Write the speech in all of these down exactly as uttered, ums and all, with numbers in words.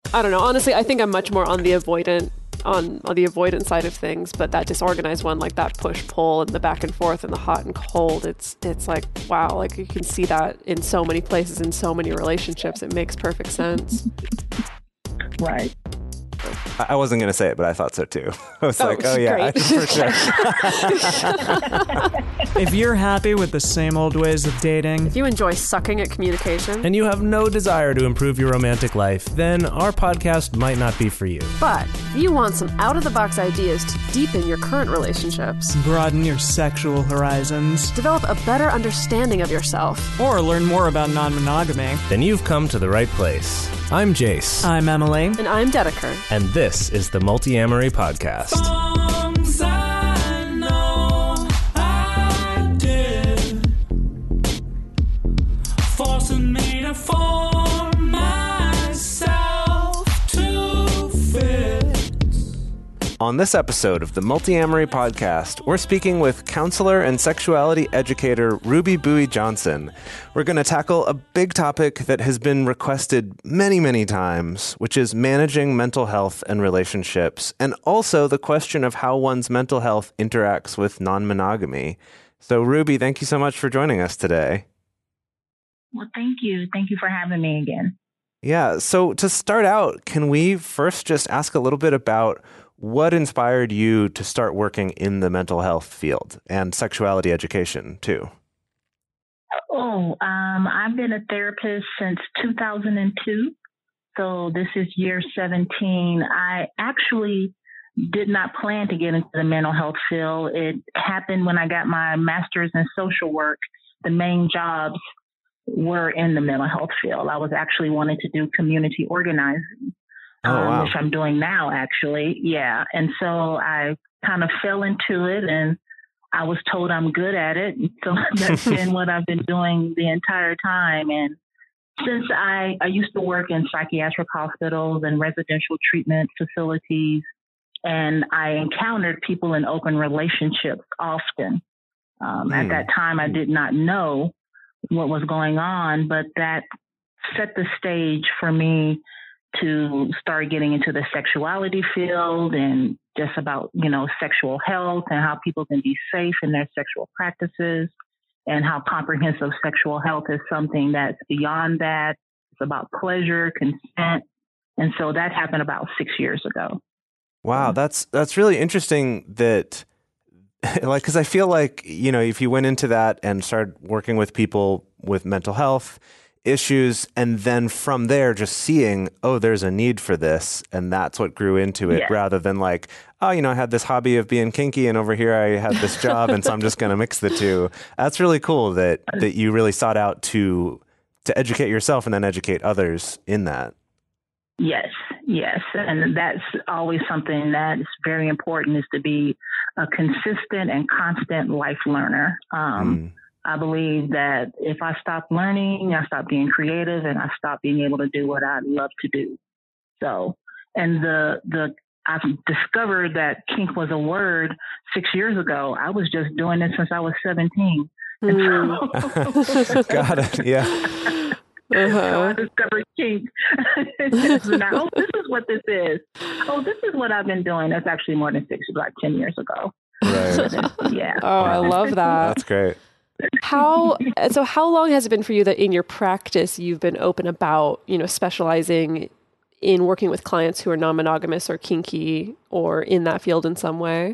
I don't know. Honestly, I think I'm much more on the avoidant on, on the avoidant side of things, but that disorganized one, like that push pull and the back and forth and the hot and cold, it's it's like, wow, like you can see that in so many places, in so many relationships. It makes perfect sense. Right. I wasn't going to say it, but I thought so too. I was Oh, like, oh yeah, great. for sure. If you're happy with the same old ways of dating, If you enjoy sucking at communication, and you have no desire to improve your romantic life, then our podcast might not be for you. but if you want some out-of-the-box ideas to deepen your current relationships, broaden your sexual horizons, develop a better understanding of yourself, or learn more about non-monogamy, Then you've come to the right place. I'm Jace, I'm Emily. and I'm Dedeker. and this is the Multiamory Podcast. Songs I know I did, forcing me to form myself to fit. On this episode of the Multiamory Podcast, we're speaking with counselor and sexuality educator Ruby Bowie Johnson. We're going to tackle a big topic that has been requested many, many times, which is managing mental health and relationships, and also the question of how one's mental health interacts with non-monogamy. So, Ruby, thank you so much for joining us today. Well, thank you. Thank you for having me again. Yeah, so to start out, can we first just ask a little bit about what inspired you to start working in the mental health field and sexuality education too? Oh, um, I've been a therapist since two thousand two. So this is year seventeen. I actually did not plan to get into the mental health field. It happened when I got my master's in social work. The main jobs were in the mental health field. I was actually wanting to do community organizing. Oh, um, wow. which I'm doing now, actually. Yeah. And so I kind of fell into it and I was told I'm good at it. And so that's been what I've been doing the entire time. And since I, I used to work in psychiatric hospitals and residential treatment facilities, and I encountered people in open relationships often. Um, Mm. At that time, I did not know what was going on, but that set the stage for me to start getting into the sexuality field and just about, you know, sexual health and how people can be safe in their sexual practices and how comprehensive sexual health is something that's beyond that. It's about pleasure, consent. And so that happened about six years ago. Wow, that's that's really interesting that like, because I feel like, you know, if you went into that and started working with people with mental health issues, and then from there just seeing, oh, there's a need for this, and that's what grew into it, Yeah. rather than like, oh, you know, I had this hobby of being kinky, and over here I had this job, and so I'm just going to mix the two. That's really cool that that you really sought out to to educate yourself and then educate others in that. Yes, yes. And that's always something that's very important, is to be a consistent and constant life learner. Um, Mm. I believe that if I stop learning, I stop being creative, and I stop being able to do what I love to do. So, and the, the, I've discovered that kink was a word six years ago. I was just doing it since I was seventeen. And so- Got it. Yeah. So I Uh-huh. discovered kink. So now, oh, this is what this is. Oh, this is what I've been doing. That's actually more than six, like ten years ago. Right. Yeah. Oh, I love that. That's great. How so? How long has it been for you that in your practice you've been open about, you know, specializing in working with clients who are non-monogamous or kinky or in that field in some way?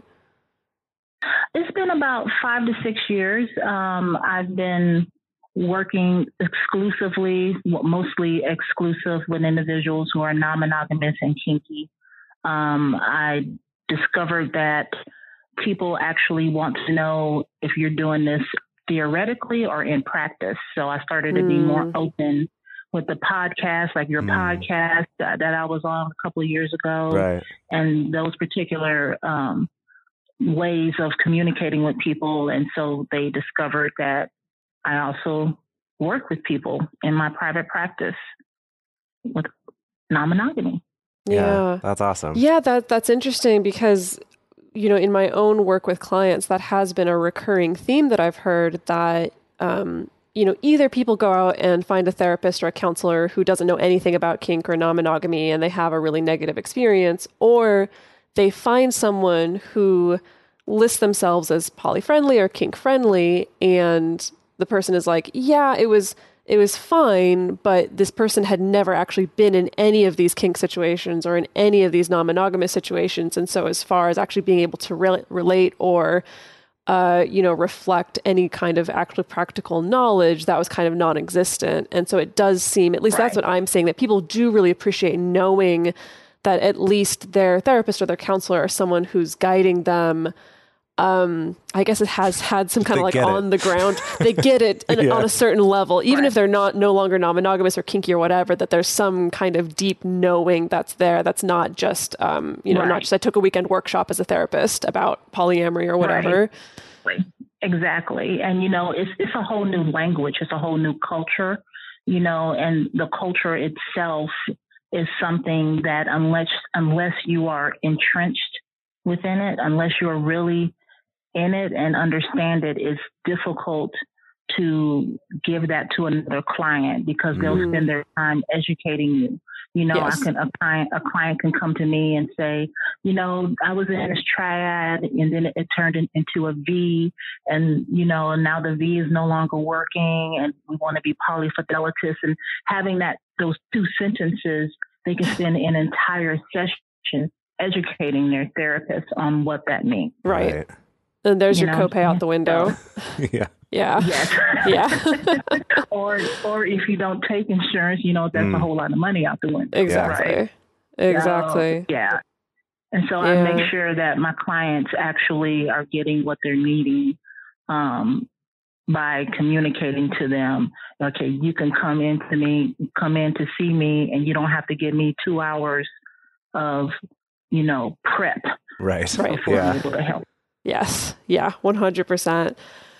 It's been about five to six years. Um, I've been working exclusively, well, mostly exclusive with individuals who are non-monogamous and kinky. Um, I discovered that people actually want to know if you're doing this theoretically or in practice. So I started to be more Mm. open with the podcast, like your Mm. podcast that, that I was on a couple of years ago, Right. and those particular um, ways of communicating with people. And so they discovered that I also work with people in my private practice with non-monogamy. Yeah. That's awesome. Yeah, that that's interesting because, you know, in my own work with clients, that has been a recurring theme that I've heard, that um, you know, either people go out and find a therapist or a counselor who doesn't know anything about kink or non-monogamy and they have a really negative experience, or they find someone who lists themselves as poly-friendly or kink-friendly, and the person is like, yeah, it was it was fine, but this person had never actually been in any of these kink situations or in any of these non-monogamous situations. And so as far as actually being able to re- relate or Uh, you know, reflect any kind of actual practical knowledge, that was kind of non-existent. And so it does seem, at least Right. that's what I'm saying, that people do really appreciate knowing that at least their therapist or their counselor or someone who's guiding them, um, I guess it has had some kind They of like get it. on the ground, they get it on- Yeah. on a certain level, even Right. if they're not no longer non-monogamous or kinky or whatever, that there's some kind of deep knowing that's there. That's not just, um, you know, Right. not just I took a weekend workshop as a therapist about polyamory or whatever. Exactly. Exactly. And, you know, it's it's a whole new language. It's a whole new culture, you know, and the culture itself is something that unless unless you are entrenched within it, unless you're really in it and understand it, it's difficult to give that to another client because they'll Mhm. spend their time educating you. You know, Yes. I can a client a client can come to me and say, you know, I was in this triad and then it, it turned in, into a V, and you know, and now the V is no longer working, and we want to be polyfidelitous. And having that those two sentences, they can spend an entire session educating their therapist on what that means. Right. And there's You your know, copay out the window. Yeah. Yeah. Yes. Yeah. or or if you don't take insurance, you know, that's Mm. a whole lot of money out the window. Exactly. Right? Exactly. So, yeah. And so I Yeah. make sure that my clients actually are getting what they're needing um, by communicating to them. Okay, you can come in to me, come in to see me, and you don't have to give me two hours of, you know, prep Right. Right. before I'm Yeah. able to help. Yes. Yeah. one hundred percent.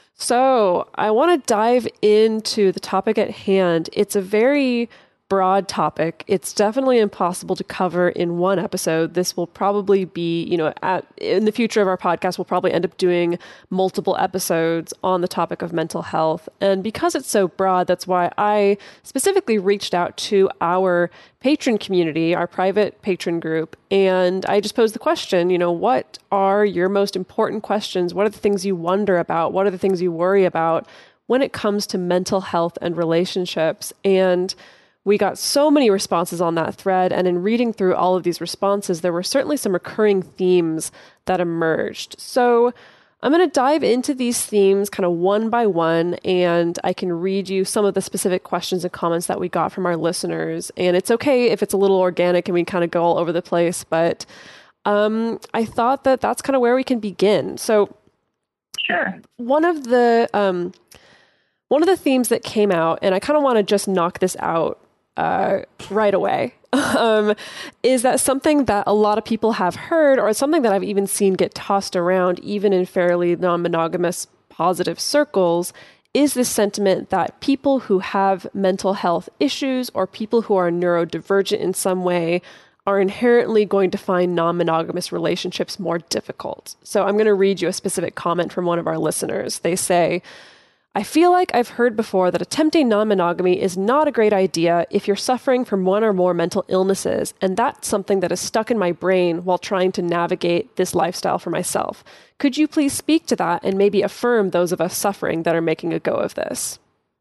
So I want to dive into the topic at hand. It's a very broad topic. It's definitely impossible to cover in one episode. This will probably be, you know, at, in the future of our podcast, we'll probably end up doing multiple episodes on the topic of mental health. And because it's so broad, that's why I specifically reached out to our patron community, our private patron group. And I just posed the question, you know, what are your most important questions? What are the things you wonder about? What are the things you worry about when it comes to mental health and relationships? And we got so many responses on that thread, and in reading through all of these responses, there were certainly some recurring themes that emerged. So I'm going to dive into these themes kind of one by one, and I can read you some of the specific questions and comments that we got from our listeners. And it's okay if it's a little organic and we kind of go all over the place, but um, I thought that that's kind of where we can begin. So Sure. one of the um, one of the themes that came out, and I kind of want to just knock this out uh, right away, um, is that something that a lot of people have heard, or something that I've even seen get tossed around, even in fairly non-monogamous positive circles, is this sentiment that people who have mental health issues or people who are neurodivergent in some way are inherently going to find non-monogamous relationships more difficult. So I'm going to read you a specific comment from one of our listeners. They say, I feel like I've heard before that attempting non-monogamy is not a great idea if you're suffering from one or more mental illnesses, and that's something that is stuck in my brain while trying to navigate this lifestyle for myself. Could you please speak to that and maybe affirm those of us suffering that are making a go of this?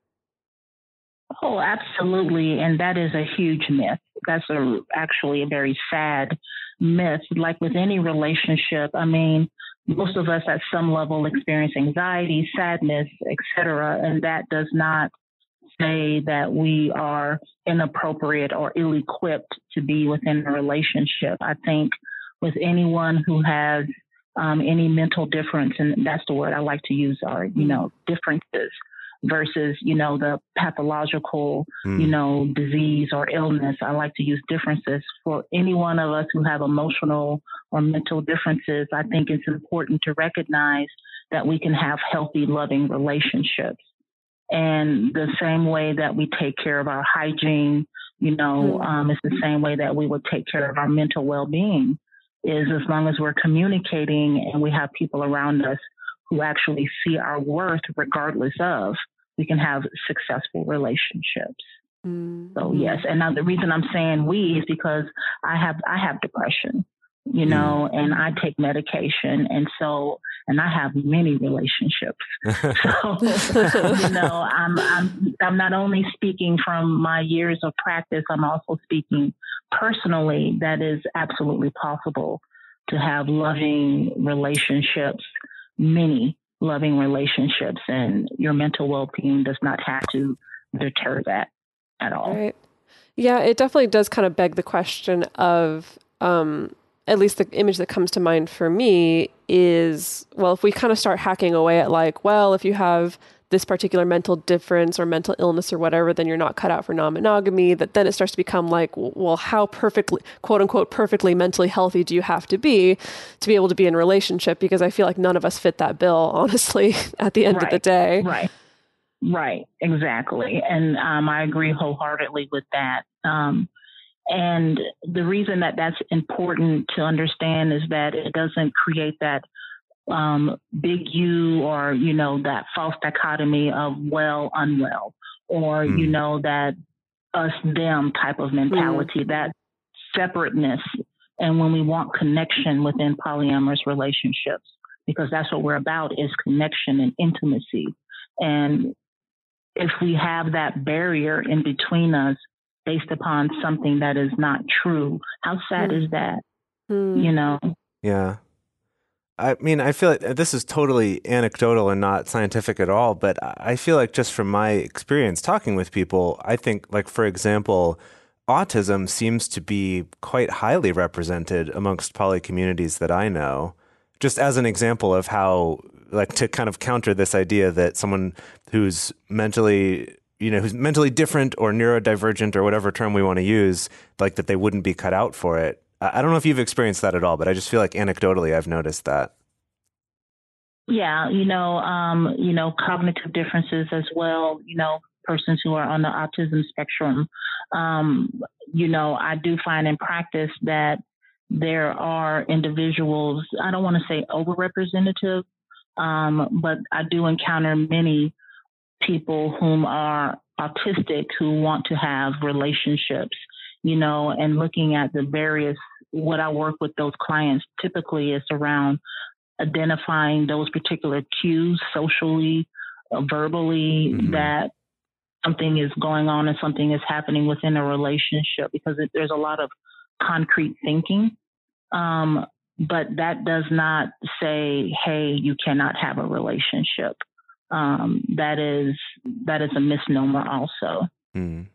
Oh, absolutely. And that is a huge myth. That's a, actually a very sad myth. Like with any relationship, I mean, most of us at some level experience anxiety, sadness, et cetera. And that does not say that we are inappropriate or ill-equipped to be within a relationship. I think with anyone who has um, any mental difference, and that's the word I like to use, are, you know, differences versus, you know, the pathological, Mm. you know, disease or illness. I like to use differences. For any one of us who have emotional or mental differences, I think it's important to recognize that we can have healthy, loving relationships. And the same way that we take care of our hygiene, you know, Mm. um, it's the same way that we would take care of our mental well-being, is as long as we're communicating and we have people around us who actually see our worth regardless of, we can have successful relationships. Mm-hmm. So yes, and now the reason I'm saying we is because I have I have depression, you know, mm. and I take medication, and so and I have many relationships. So you know, I'm I'm I'm not only speaking from my years of practice, I'm also speaking personally. That is absolutely possible to have loving relationships, many loving relationships, and your mental well-being does not have to deter that at all. Right. Yeah, it definitely does kind of beg the question of, um, at least the image that comes to mind for me is, well, if we kind of start hacking away at like, well, if you have this particular mental difference or mental illness or whatever, then you're not cut out for non-monogamy, that then it starts to become like, well, how perfectly, quote unquote, perfectly mentally healthy do you have to be to be able to be in a relationship? Because I feel like none of us fit that bill, honestly, at the end right. of the day. Right. Right, exactly. And um, I agree wholeheartedly with that. Um, and the reason that that's important to understand is that it doesn't create that um, big U or, you know, that false dichotomy of well, unwell, or, mm. you know, that us, them type of mentality, mm. that separateness. And when we want connection within polyamorous relationships, because that's what we're about, is connection and intimacy. And if we have that barrier in between us based upon something that is not true, how sad mm. is that? Mm. You know? Yeah. I mean, I feel like this is totally anecdotal and not scientific at all, but I feel like just from my experience talking with people, I think, like, for example, autism seems to be quite highly represented amongst poly communities that I know, just as an example of how, like, to kind of counter this idea that someone who's mentally, you know, who's mentally different or neurodivergent or whatever term we want to use, like, that they wouldn't be cut out for it. I don't know if you've experienced that at all, but I just feel like anecdotally I've noticed that. Yeah, you know, um, you know, cognitive differences as well, you know, persons who are on the autism spectrum. Um, you know, I do find in practice that there are individuals, I don't want to say overrepresentative, um, but I do encounter many people whom are autistic who want to have relationships, you know, and looking at the various, what I work with those clients typically is around identifying those particular cues socially, uh, verbally, mm-hmm. that something is going on and something is happening within a relationship, because it, there's a lot of concrete thinking. Um, but that does not say, hey, you cannot have a relationship. Um, that is, that is a misnomer also. Mm.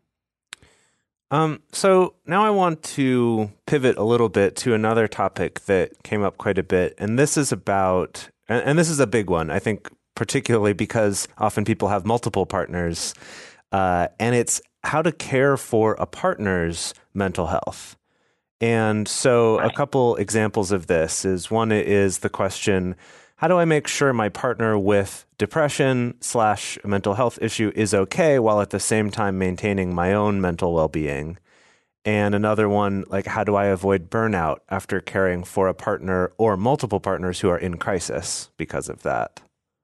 Um, so now I want to pivot a little bit to another topic that came up quite a bit. And this is about, and, and this is a big one, I think, particularly because often people have multiple partners. Uh, and it's how to care for a partner's mental health. And so right. a couple examples of this is, one is the question, how do I make sure my partner with depression slash mental health issue is okay while at the same time maintaining my own mental well-being? And another one, like, how do I avoid burnout after caring for a partner or multiple partners who are in crisis because of that?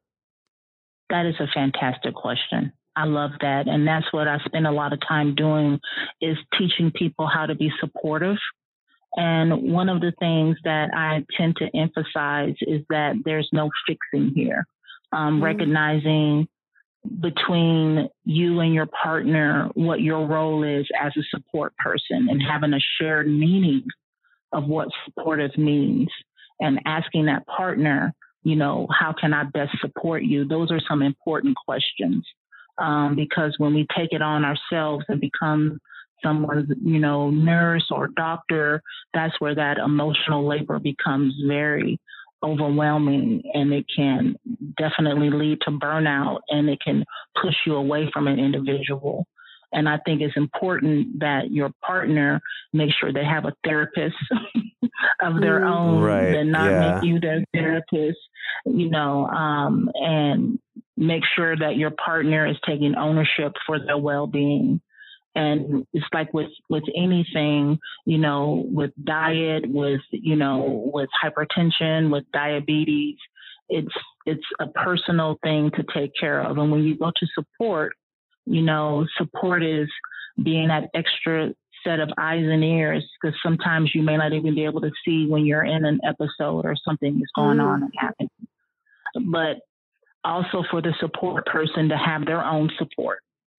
That is a fantastic question. I love that. And that's what I spend a lot of time doing, is teaching people how to be supportive. And one of the things that I tend to emphasize is that there's no fixing here. Um, mm-hmm. Recognizing between you and your partner what your role is as a support person, and having a shared meaning of what supportive means, and asking that partner, you know, how can I best support you? Those are some important questions, um, because when we take it on ourselves and become someone's, you know, nurse or doctor, that's where that emotional labor becomes very overwhelming, and it can definitely lead to burnout, and it can push you away from an individual. And I think it's important that your partner make sure they have a therapist of their own, right. and not yeah. make you their therapist, you know, um, and make sure that your partner is taking ownership for their well-being. And it's like with, with anything, you know, with diet, with, you know, with hypertension, with diabetes, it's it's a personal thing to take care of. And when you go to support, you know, support is being that extra set of eyes and ears, because sometimes you may not even be able to see when you're in an episode or something is going Mm. on and happening. But also for the support person to have their own support.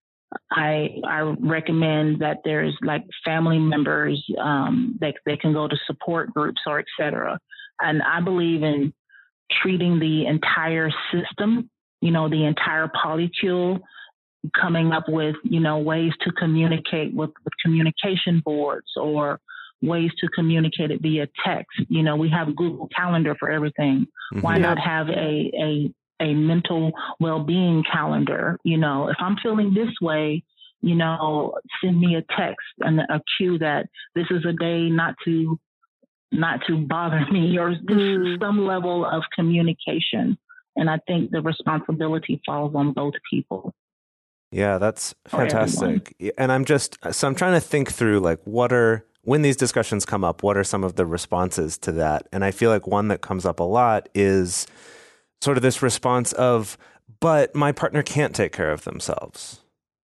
I I recommend that there's like family members um, that they can go to support groups or et cetera. And I believe in treating the entire system, you know, the entire polycule, coming up with, you know, ways to communicate with, with communication boards or ways to communicate it via text. You know, we have Google Calendar for everything. Mhm. Why not have a, a, a mental well-being calendar? You know, if I'm feeling this way, you know, send me a text and a cue that this is a day not to, not to bother me, or just Mm. some level of communication. And I think the responsibility falls on both people. Yeah, that's For everyone. fantastic. Y- And I'm just, so I'm trying to think through like, what are, when these discussions come up, what are some of the responses to that? And I feel like one that comes up a lot is sort of this response of, but my partner can't take care of themselves.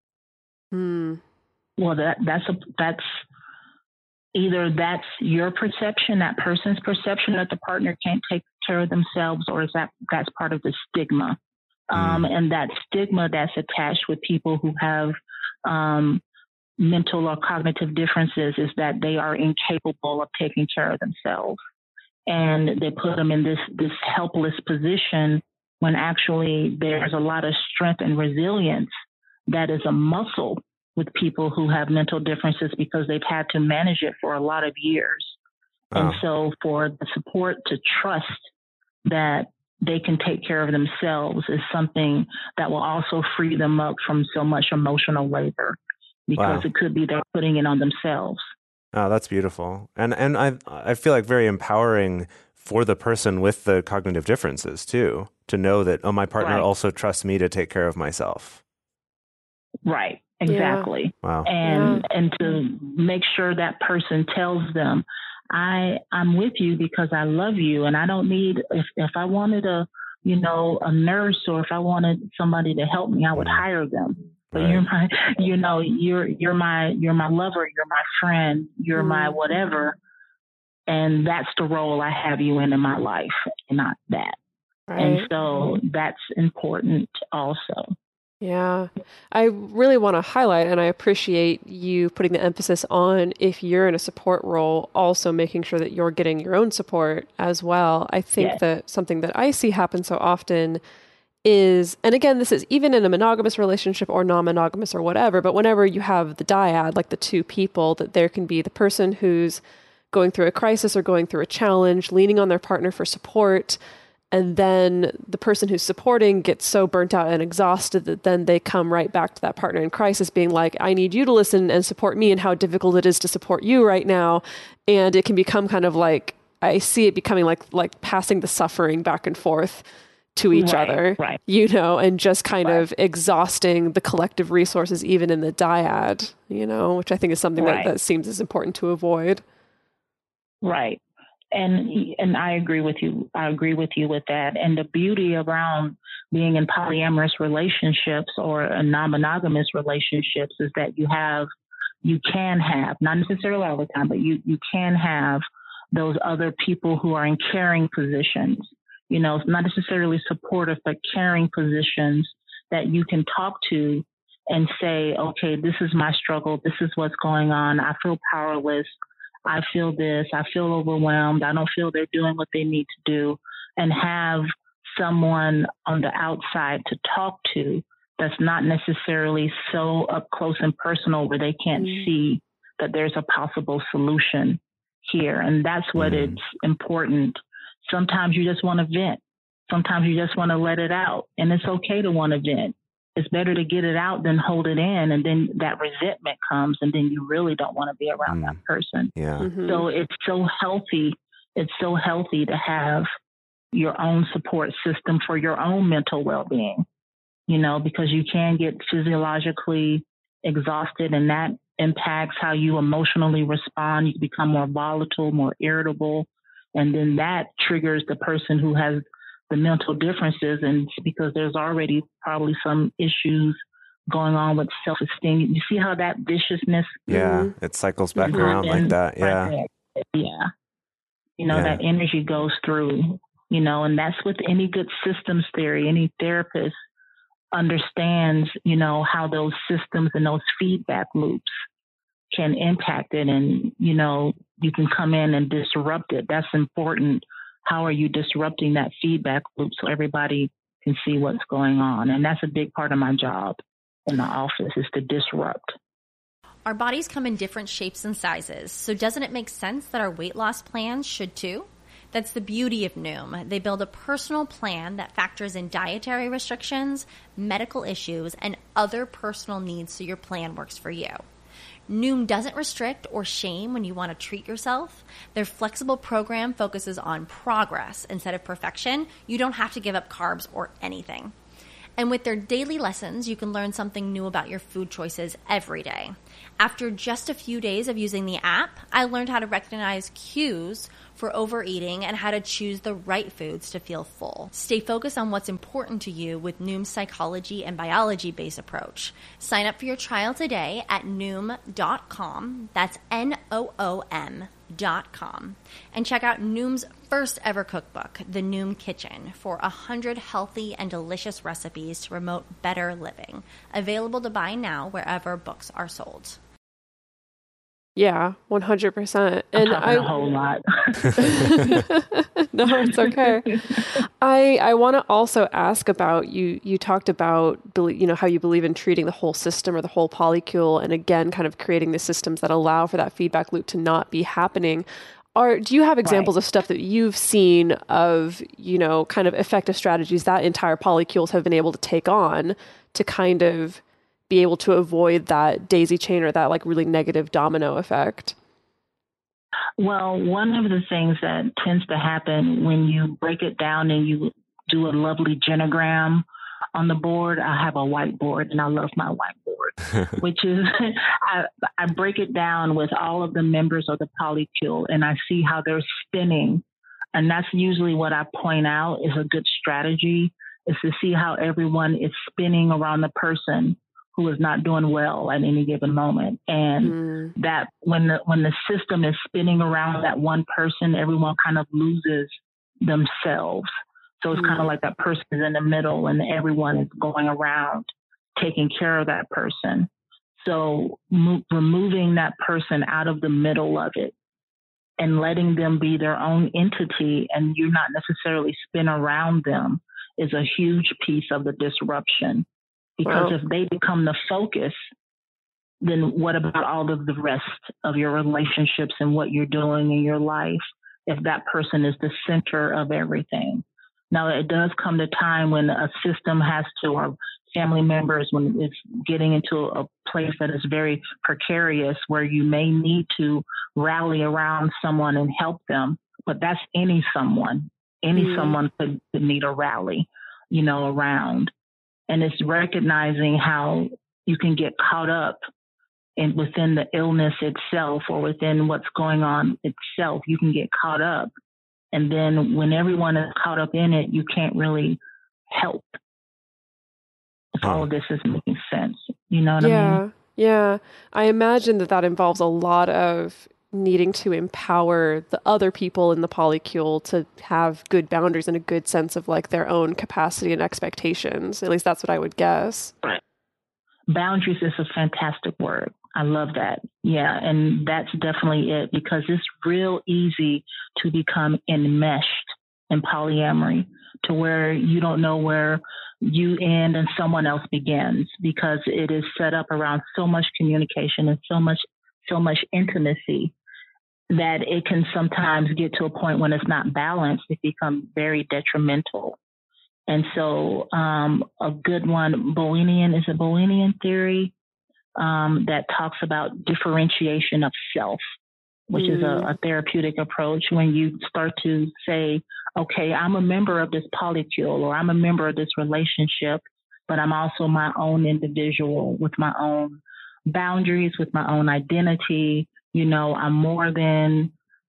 Mm. Well, that that's a that's either that's your perception, that person's perception that the partner can't take care of themselves, or is that that's part of the stigma, um, and that stigma that's attached with people who have um, mental or cognitive differences is that they are incapable of taking care of themselves, and they put them in this this helpless position when actually there's a lot of strength and resilience that is a muscle with people who have mental differences because they've had to manage it for a lot of years. Wow. And so for the support to trust that they can take care of themselves is something that will also free them up from so much emotional labor, because Wow. it could be they're putting it on themselves. Oh, that's beautiful. And and I I feel like very empowering for the person with the cognitive differences too, to know that, oh, my partner Right. also trusts me to take care of myself. Right. Exactly. Wow. And and to make sure that person tells them, I I'm with you because I love you, and I don't need, if if I wanted a you know a nurse, or if I wanted somebody to help me, I would Mhm. hire them. But Right. you're my you know you're you're my you're my lover, you're my friend, you're my Mm. whatever, and that's the role I have you in in my life, not that. And Right. so that's important also. Yeah. I really want to highlight, and I appreciate you putting the emphasis on, if you're in a support role, also making sure that you're getting your own support as well. I think Yes. that something that I see happen so often is, and again, this is even in a monogamous relationship or non-monogamous or whatever, but whenever you have the dyad, like the two people, that there can be the person who's going through a crisis or going through a challenge, leaning on their partner for support. And then the person who's supporting gets so burnt out and exhausted that then they come right back to that partner in crisis being like, I need you to listen and support me, and how difficult it is to support you right now. And it can become kind of like, I see it becoming like like passing the suffering back and forth to each Right, other, right. you know, and just kind Right. of exhausting the collective resources, even in the dyad, you know, which I think is something Right. that, that seems as important to avoid. Right. And and I agree with you. I agree with you with that. And the beauty around being in polyamorous relationships or a non-monogamous relationships is that you have, you can have, not necessarily all the time, but you, you can have those other people who are in caring positions, you know, not necessarily supportive, but caring positions that you can talk to and say, okay, this is my struggle. This is what's going on. I feel powerless. I feel this, I feel overwhelmed, I don't feel they're doing what they need to do, and have someone on the outside to talk to that's not necessarily so up close and personal where they can't Mm. see that there's a possible solution here. And that's what Mm. it's important. Sometimes you just want to vent. Sometimes you just want to let it out, and it's okay to want to vent. It's better to get it out than hold it in, and then that resentment comes, and then you really don't want to be around Mm. that person. Yeah. Mhm. So it's so healthy. It's so healthy to have your own support system for your own mental well-being, you know, because you can get physiologically exhausted, and that impacts how you emotionally respond. You become more volatile, more irritable, and then that triggers the person who has the mental differences, and it's because there's already probably some issues going on with self-esteem. You see how that viciousness, Yeah, it cycles back Mhm. around like that. Right Yeah. there. Yeah. You know, Yeah. that energy goes through, you know, and that's with any good systems theory. Any therapist understands, you know, how those systems and those feedback loops can impact it. And, you know, you can come in and disrupt it. That's important. How are you disrupting that feedback loop so everybody can see what's going on? And that's a big part of my job in the office, is to disrupt. Our bodies come in different shapes and sizes, so doesn't it make sense that our weight loss plans should too? That's the beauty of Noom. They build a personal plan that factors in dietary restrictions, medical issues, and other personal needs so your plan works for you. Noom doesn't restrict or shame when you want to treat yourself. Their flexible program focuses on progress instead of perfection. You don't have to give up carbs or anything. And with their daily lessons, you can learn something new about your food choices every day. After just a few days of using the app, I learned how to recognize cues for overeating and how to choose the right foods to feel full. Stay focused on what's important to you with Noom's psychology and biology-based approach. Sign up for your trial today at noom dot com. That's N O O M dot com. And check out Noom's first ever cookbook, The Noom Kitchen, for one hundred healthy and delicious recipes to promote better living. Available to buy now wherever books are sold. Yeah, one hundred percent. I'm And talking I a whole lot. No, it's okay. I I want to also ask about you. You talked about belie- you know how you believe in treating the whole system or the whole polycule, and again, kind of creating the systems that allow for that feedback loop to not be happening. Are do you have examples of stuff that you've seen of you know kind of effective strategies that entire polycules have been able to take on to kind of be able to avoid that daisy chain or that like really negative domino effect? Well, one of the things that tends to happen when you break it down and you do a lovely genogram on the board, I have a whiteboard and I love my whiteboard, which is I, I break it down with all of the members of the polycule and I see how they're spinning. And that's usually what I point out is a good strategy, is to see how everyone is spinning around the person who is not doing well at any given moment. And mm. that when the when the system is spinning around that one person, everyone kind of loses themselves. So it's mm. kind of like that person is in the middle and everyone is going around taking care of that person. So mo- removing that person out of the middle of it and letting them be their own entity and you're not necessarily spin around them is a huge piece of the disruption. Because wow. if they become the focus, then what about all of the rest of your relationships and what you're doing in your life if that person is the center of everything? Now, it does come to time when a system has to, or family members, when it's getting into a place that is very precarious where you may need to rally around someone and help them. But that's any someone. Any mm. someone could, could need a rally, you know, around. And it's recognizing how you can get caught up in within the illness itself or within what's going on itself. You can get caught up. And then when everyone is caught up in it, you can't really help. If all of this is making sense. You know what yeah, I mean? Yeah. I imagine that that involves a lot of needing to empower the other people in the polycule to have good boundaries and a good sense of like their own capacity and expectations. At least that's what I would guess. Right. Boundaries is a fantastic word. I love that. Yeah. And that's definitely it because it's real easy to become enmeshed in polyamory to where you don't know where you end and someone else begins because it is set up around so much communication and so much, so much intimacy that it can sometimes get to a point when it's not balanced, it becomes very detrimental. And so um, a good one, Bowenian, is a Bowenian theory um, that talks about differentiation of self, which mm. is a, a therapeutic approach when you start to say, okay, I'm a member of this polycule or I'm a member of this relationship, but I'm also my own individual with my own boundaries, with my own identity. You know, I'm more than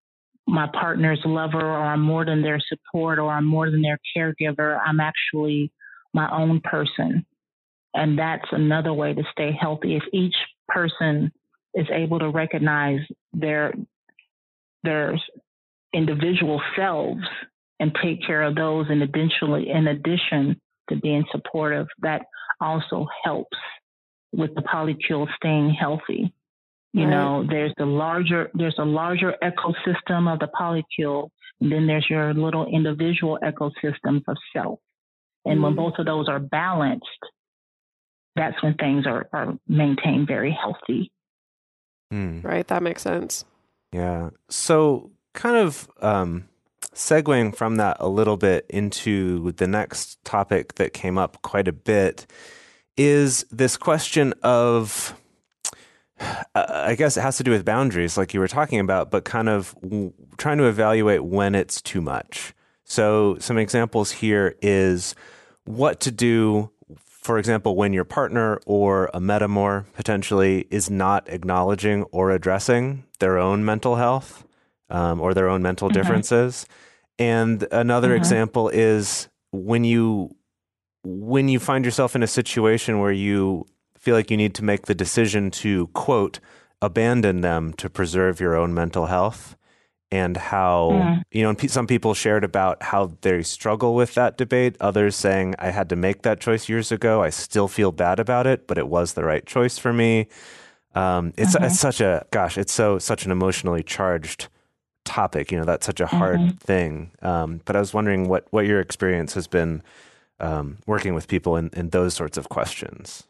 my partner's lover, or I'm more than their support, or I'm more than their caregiver. I'm actually my own person. And that's another way to stay healthy. If each person is able to recognize their their individual selves and take care of those, and eventually, in addition to being supportive, that also helps with the polycule staying healthy. You Right. know, there's the larger, there's a larger ecosystem of the polycule, and then there's your little individual ecosystems of self. And when Mm. both of those are balanced, that's when things are, are maintained very healthy. Mm. Right. That makes sense. Yeah. So, kind of um, segueing from that a little bit into the next topic that came up quite a bit is this question of, uh, I guess it has to do with boundaries, like you were talking about, but kind of w- trying to evaluate when it's too much. So, some examples here is what to do, for example, when your partner or a metamor potentially is not acknowledging or addressing their own mental health um, or their own mental Mhm. differences. And another Mhm. example is when you when you find yourself in a situation where you feel like you need to make the decision to, quote, abandon them to preserve your own mental health, and how, Mm. you know, and pe- some people shared about how they struggle with that debate. Others saying, I had to make that choice years ago. I still feel bad about it, but it was the right choice for me. Um, it's, Mhm. it's such a, gosh, it's so, such an emotionally charged topic. You know, that's such a hard Mhm. thing. Um, but I was wondering what, what your experience has been um, working with people in, in those sorts of questions.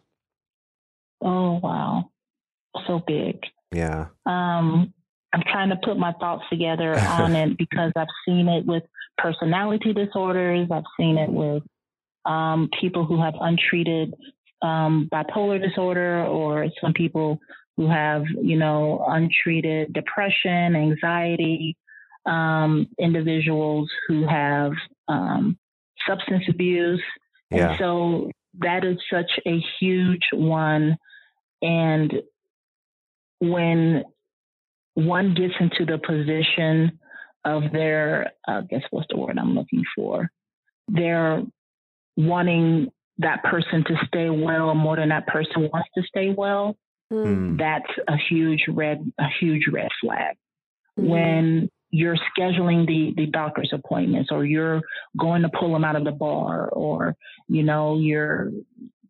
Oh, wow. So big. Yeah. Um, I'm trying to put my thoughts together on it because I've seen it with personality disorders. I've seen it with um, people who have untreated um, bipolar disorder, or some people who have, you know, untreated depression, anxiety, um, individuals who have um, substance abuse. Yeah. And so that is such a huge one. And when one gets into the position of their, I guess what's the word I'm looking for? They're wanting that person to stay well more than that person wants to stay well. Mm. Mm. That's a huge red, a huge red flag. Mhm. When you're scheduling the, the doctor's appointments, or you're going to pull them out of the bar, or, you know, you're, you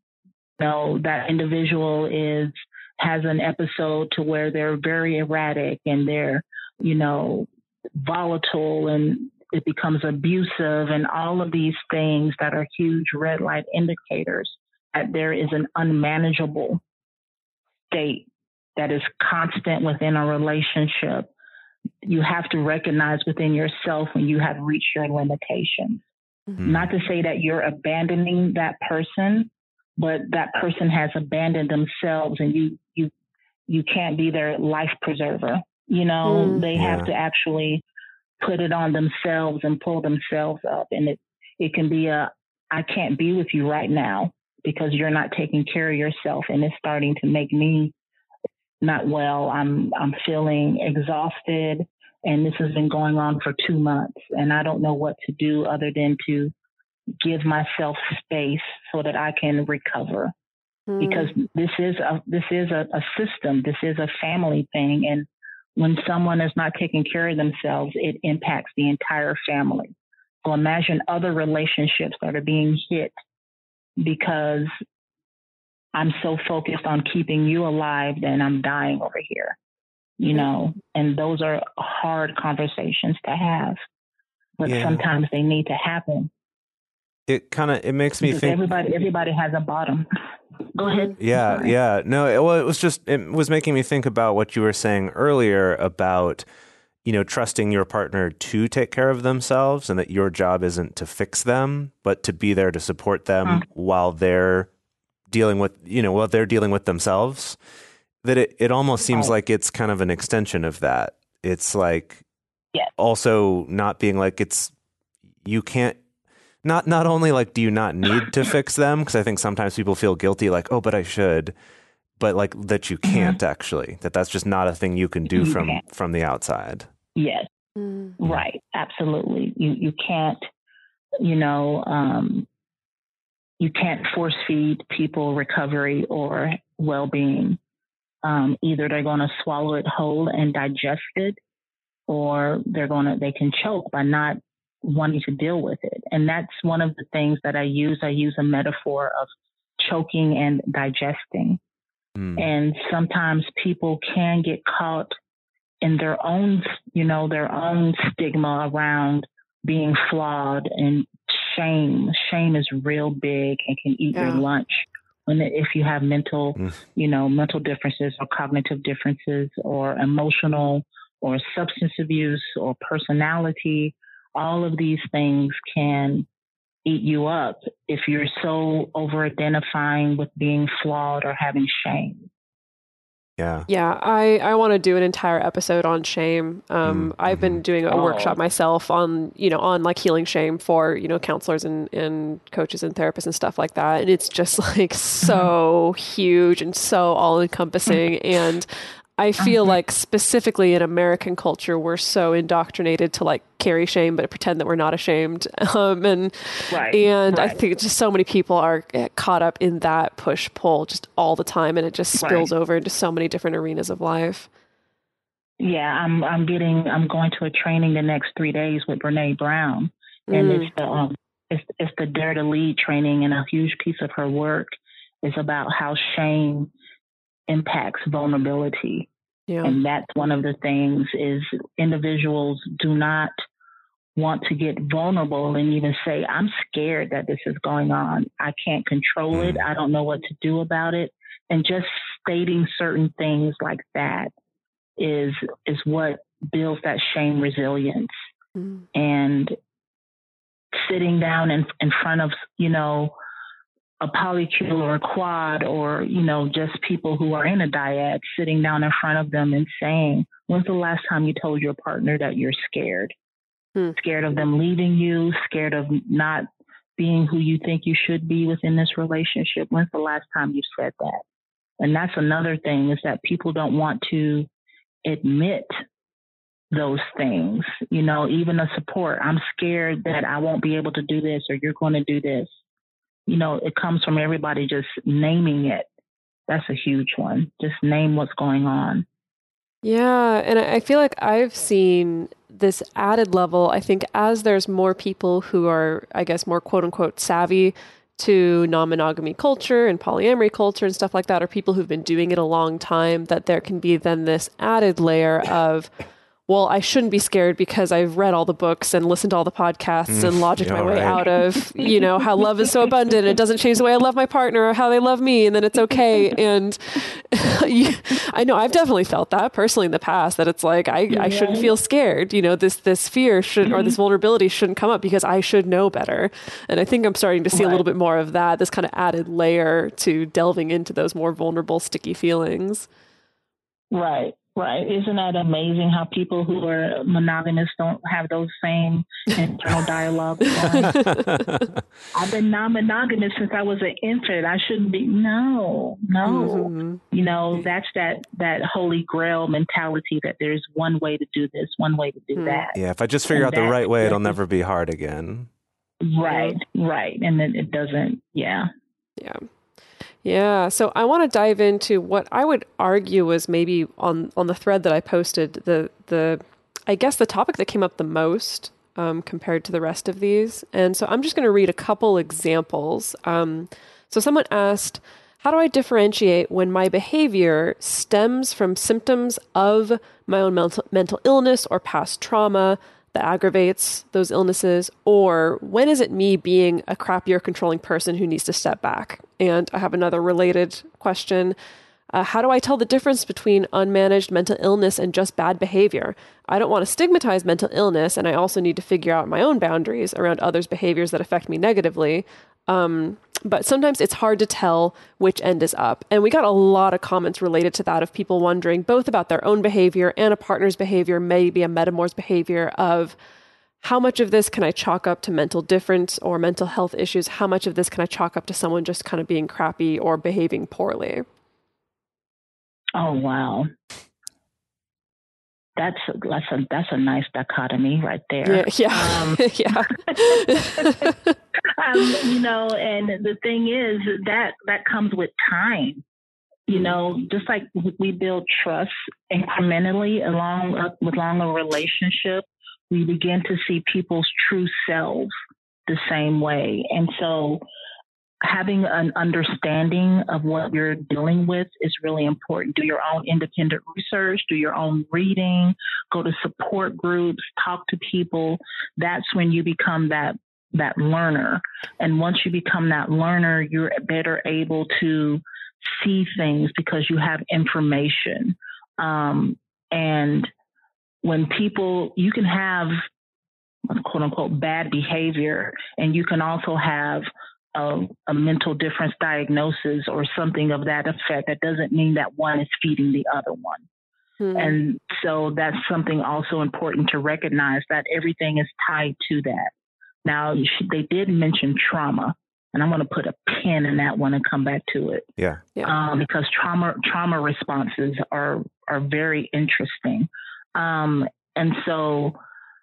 know, that individual is, has an episode to where they're very erratic and they're, you know, volatile, and it becomes abusive, and all of these things that are huge red light indicators that there is an unmanageable state that is constant within a relationship. You have to recognize within yourself when you have reached your limitations. Mm. Not to say that you're abandoning that person, but that person has abandoned themselves, and you you you can't be their life preserver. You know, Mm. they Yeah. have to actually put it on themselves and pull themselves up. And it it can be a, I can't be with you right now because you're not taking care of yourself, and it's starting to make me not well. I'm I'm feeling exhausted, and this has been going on for two months, and I don't know what to do other than to give myself space so that I can recover. Mm. Because this is a this is a, a system, this is a family thing, and when someone is not taking care of themselves, it impacts the entire family. So imagine other relationships that are being hit because I'm so focused on keeping you alive, then I'm dying over here, you know, and those are hard conversations to have, but Yeah. sometimes they need to happen. It kind of, it makes me Because think. everybody, everybody has a bottom. Go ahead. Yeah, Sorry. yeah. No, it, well, it was just, it was making me think about what you were saying earlier about, you know, trusting your partner to take care of themselves, and that your job isn't to fix them, but to be there to support them Mm. while they're dealing with, you know, while they're dealing with themselves. That it, it almost seems Right. like it's kind of an extension of that. It's like Yes. also not being like, it's, you can't, Not not only like, do you not need to fix them? Because I think sometimes people feel guilty, like, oh, but I should, but like that you can't actually, that that's just not a thing you can do You from can't. from the outside. Yes. Mm. Right. Absolutely. You you can't, you know, um, you can't force feed people recovery or well-being. Um, either they're going to swallow it whole and digest it, or they're going to, they can choke by not wanting to deal with it. And that's one of the things that I use. I use a metaphor of choking and digesting. Mm. And sometimes people can get caught in their own, you know, their own stigma around being flawed, and shame. Shame is real big and can eat yeah. your lunch. When if you have mental, mm. you know, mental differences or cognitive differences or emotional or substance abuse or personality, all of these things can eat you up if you're so over identifying with being flawed or having shame. Yeah. Yeah. I, I want to do an entire episode on shame. Um, mm-hmm. I've been doing a oh. workshop myself on, you know, on like healing shame for, you know, counselors and, and coaches and therapists and stuff like that. And it's just like so huge and so all encompassing. And I feel like specifically in American culture, we're so indoctrinated to like carry shame, but pretend that we're not ashamed. Um, and right, and right. I think just so many people are caught up in that push pull just all the time, and it just spills right. over into so many different arenas of life. Yeah, I'm I'm getting I'm going to a training the next three days with Brene Brown, and mm. it's the um, it's it's the Dare to Lead training, and a huge piece of her work is about how shame impacts vulnerability. Yeah. And that's one of the things is individuals do not want to get vulnerable and even say, I'm scared that this is going on. I can't control it. I don't know what to do about it. And just stating certain things like that is is what builds that shame resilience. Mm. And sitting down in, in front of, you know, a polycule or a quad, or, you know, just people who are in a dyad, sitting down in front of them and saying, when's the last time you told your partner that you're scared? Hmm. Scared of them leaving you, scared of not being who you think you should be within this relationship. When's the last time you said that? And that's another thing, is that people don't want to admit those things, you know, even a support. I'm scared that I won't be able to do this, or you're going to do this. You know, it comes from everybody just naming it. That's a huge one. Just name what's going on. Yeah. And I feel like I've seen this added level, I think, as there's more people who are, I guess, more quote unquote savvy to non-monogamy culture and polyamory culture and stuff like that, or people who've been doing it a long time, that there can be then this added layer of, well, I shouldn't be scared because I've read all the books and listened to all the podcasts mm, and logicked my way right. out of, you know, how love is so abundant. And it doesn't change the way I love my partner or how they love me. And then it's okay. And I know I've definitely felt that personally in the past, that it's like, I, yeah. I shouldn't feel scared. You know, this, this fear should, mm-hmm. or this vulnerability shouldn't come up because I should know better. And I think I'm starting to see right. a little bit more of that, this kind of added layer to delving into those more vulnerable, sticky feelings. Right. Right. Isn't that amazing how people who are monogamous don't have those same internal dialogues going? I've been non-monogamous since I was an infant. I shouldn't be. No, no. Mm-hmm. You know, that's that, that holy grail mentality that there's one way to do this, one way to do mm-hmm. that. Yeah. If I just figure and out the right way, it'll never be hard again. Right. Right. And then it doesn't. Yeah. Yeah. Yeah. So I want to dive into what I would argue was maybe on, on the thread that I posted, the, the, I guess the topic that came up the most um, compared to the rest of these. And so I'm just going to read a couple examples. Um, so someone asked, how do I differentiate when my behavior stems from symptoms of my own mental, mental illness or past trauma that aggravates those illnesses, or when is it me being a crappier controlling person who needs to step back? And I have another related question. Uh, how do I tell the difference between unmanaged mental illness and just bad behavior? I don't want to stigmatize mental illness, and I also need to figure out my own boundaries around others' behaviors that affect me negatively. Um, but sometimes it's hard to tell which end is up. And we got a lot of comments related to that, of people wondering both about their own behavior and a partner's behavior, maybe a metamor's behavior, of how much of this can I chalk up to mental difference or mental health issues? How much of this can I chalk up to someone just kind of being crappy or behaving poorly? Oh, wow. that's that's a that's a nice dichotomy right there. Yeah, yeah, um, yeah. um, you know, and the thing is that that comes with time. You know, just like we build trust incrementally along uh, along a relationship, we begin to see people's true selves the same way. And so having an understanding of what you're dealing with is really important. Do your own independent research, do your own reading, go to support groups, talk to people. That's when you become that that learner. And once you become that learner, you're better able to see things because you have information. Um, and when people, you can have quote unquote bad behavior, and you can also have a, a mental difference diagnosis or something of that effect. That doesn't mean that one is feeding the other one. Hmm. And so that's something also important to recognize, that everything is tied to that. Now, they did mention trauma, and I'm going to put a pin in that one and come back to it. Yeah. yeah. Um, because trauma trauma responses are are very interesting. Um, and so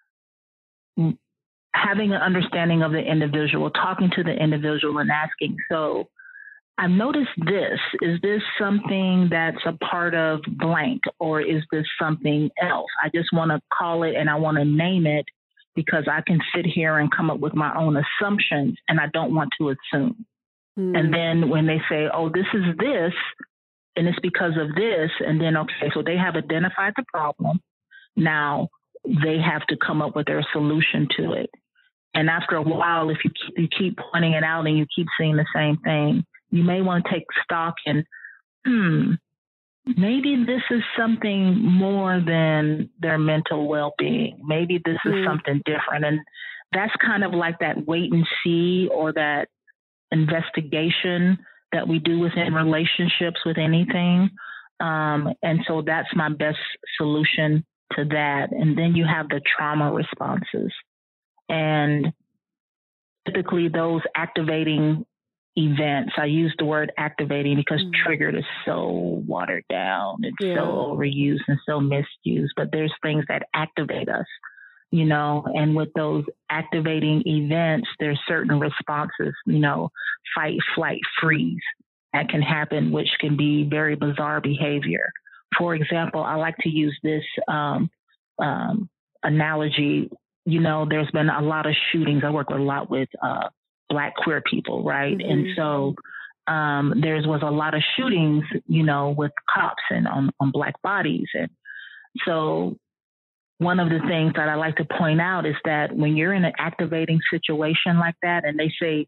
having an understanding of the individual, talking to the individual and asking, so I've noticed this, is this something that's a part of blank, or is this something else? I just want to call it and I want to name it because I can sit here and come up with my own assumptions and I don't want to assume. Mm. And then when they say, oh, this is this, and it's because of this, and then, okay, so they have identified the problem. Now they have to come up with their solution to it. And after a while, if you keep, you keep pointing it out and you keep seeing the same thing, you may want to take stock and, hmm, maybe this is something more than their mental well-being. Maybe this is mm. something different. And that's kind of like that wait and see, or that investigation that we do within relationships with anything. Um, and so that's my best solution to that. And then you have the trauma responses. And typically those activating events, I use the word activating because mm. triggered is so watered down. It's yeah. so overused and so misused. But there's things that activate us, you know, and with those activating events, there's certain responses, you know, fight, flight, freeze that can happen, which can be very bizarre behavior. For example, I like to use this um, um, analogy. You know, there's been a lot of shootings. I work a lot with uh, Black queer people, right? Mm-hmm. And so um, there was a lot of shootings, you know, with cops and on, on Black bodies. And so one of the things that I like to point out is that when you're in an activating situation like that, and they say,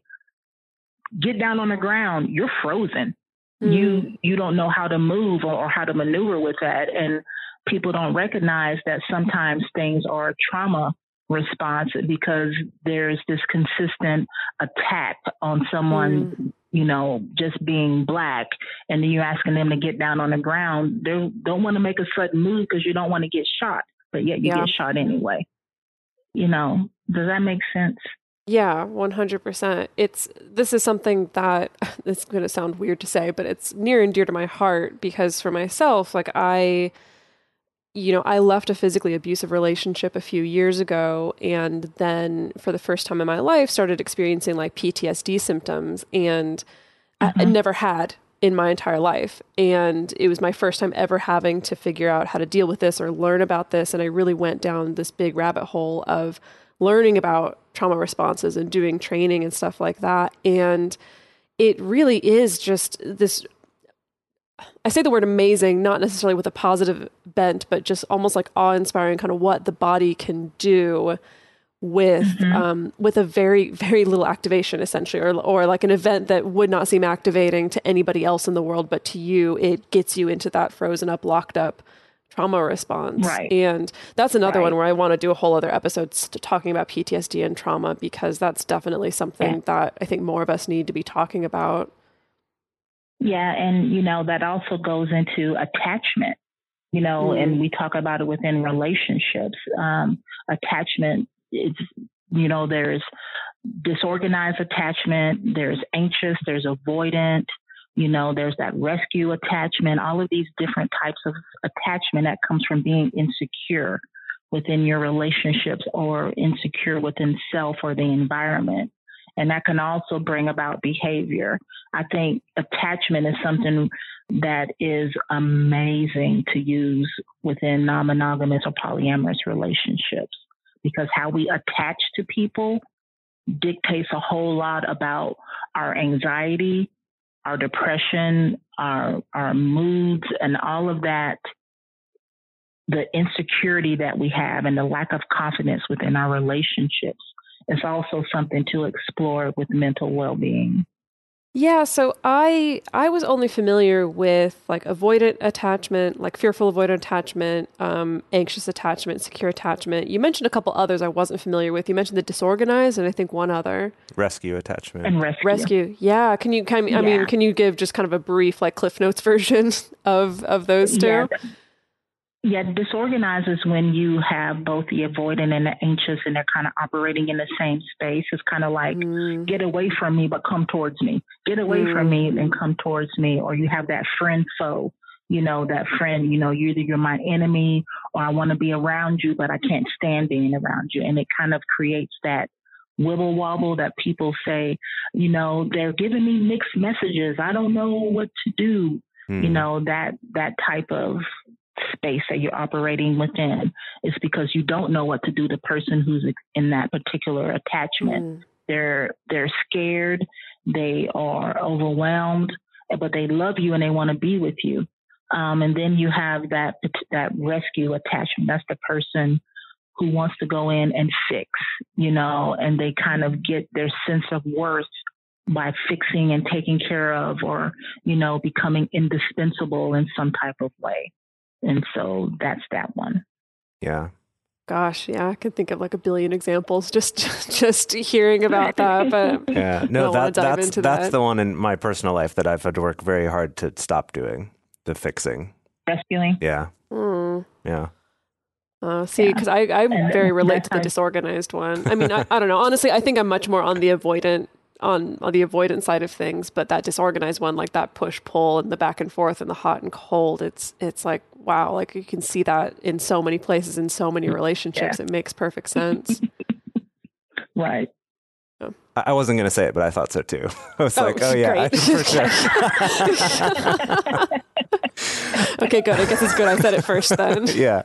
get down on the ground, you're frozen. Mm-hmm. You you don't know how to move or, or how to maneuver with that. And people don't recognize that sometimes things are trauma response because there's this consistent attack on someone, mm. you know, just being Black. And then you're asking them to get down on the ground. They don't want to make a sudden move because you don't want to get shot, but yet you yeah. get shot anyway. You know, does that make sense? Yeah, one hundred percent. It's, this is something that, it's going to sound weird to say, but it's near and dear to my heart because for myself, like I, you know, I left a physically abusive relationship a few years ago, and then for the first time in my life started experiencing like P T S D symptoms, and mm-hmm. I, I never had in my entire life. And it was my first time ever having to figure out how to deal with this or learn about this. And I really went down this big rabbit hole of learning about trauma responses and doing training and stuff like that. And it really is just this, I say the word amazing, not necessarily with a positive bent, but just almost like awe-inspiring kind of what the body can do with mm-hmm. um, with a very, very little activation, essentially, or or like an event that would not seem activating to anybody else in the world, but to you, it gets you into that frozen up, locked up trauma response. Right. And that's another right. one where I want to do a whole other episode to talking about P T S D and trauma, because that's definitely something yeah. that I think more of us need to be talking about. Yeah. And, you know, that also goes into attachment, you know, mm. and we talk about it within relationships. Um, attachment, it's, you know, there's disorganized attachment, there's anxious, there's avoidant, You know, there's that rescue attachment, all of these different types of attachment that comes from being insecure within your relationships or insecure within self or the environment. And that can also bring about behavior. I think attachment is something that is amazing to use within non-monogamous or polyamorous relationships, because how we attach to people dictates a whole lot about our anxiety, our depression, our our moods, and all of that, the insecurity that we have and the lack of confidence within our relationships is also something to explore with mental well-being. Yeah, so I I was only familiar with like avoidant attachment, like fearful avoidant attachment, um, anxious attachment, secure attachment. You mentioned a couple others I wasn't familiar with. You mentioned the disorganized, and I think one other. Rescue attachment. And rescue. Rescue. Yeah. Can you kind of, I Yeah. mean, can you give just kind of a brief like Cliff Notes version of of those two? Yeah. Yeah, disorganized is when you have both the avoidant and the anxious, and they're kind of operating in the same space. It's kind of like, Mm. get away from me, but come towards me. Get away Mm. from me and come towards me. Or you have that friend foe, you know, that friend, you know, you're either you're my enemy or I want to be around you, but I can't stand being around you. And it kind of creates that wibble wobble that people say, you know, they're giving me mixed messages. I don't know what to do. Hmm. You know, that that type of space that you're operating within is because you don't know what to do. The person who's in that particular attachment, Mm. they're they're scared, they are overwhelmed, but they love you and they want to be with you. Um, and then you have that that rescue attachment. That's the person who wants to go in and fix, you know, and they kind of get their sense of worth by fixing and taking care of, or, you know, becoming indispensable in some type of way. And so that's that one. Yeah. Gosh, yeah, I can think of like a billion examples just just hearing about that. But Yeah. I No, don't wanna that, dive that's into that's that. the one in my personal life that I've had to work very hard to stop doing, the fixing. Rescuing. Yeah. Mm. Yeah. Uh, see, because I, I And very relate that's to the how- disorganized one. I mean, I, I don't know. Honestly, I think I'm much more on the avoidant on on the avoidant side of things. But that disorganized one, like that push pull and the back and forth and the hot and cold, it's it's like wow, like you can see that in so many places in so many relationships. It makes perfect sense. Right. I I wasn't going to say it, but I thought so too. I was Oh, like, oh, yeah, I great. think for sure. Okay, good. I guess it's good I said it first then. Yeah.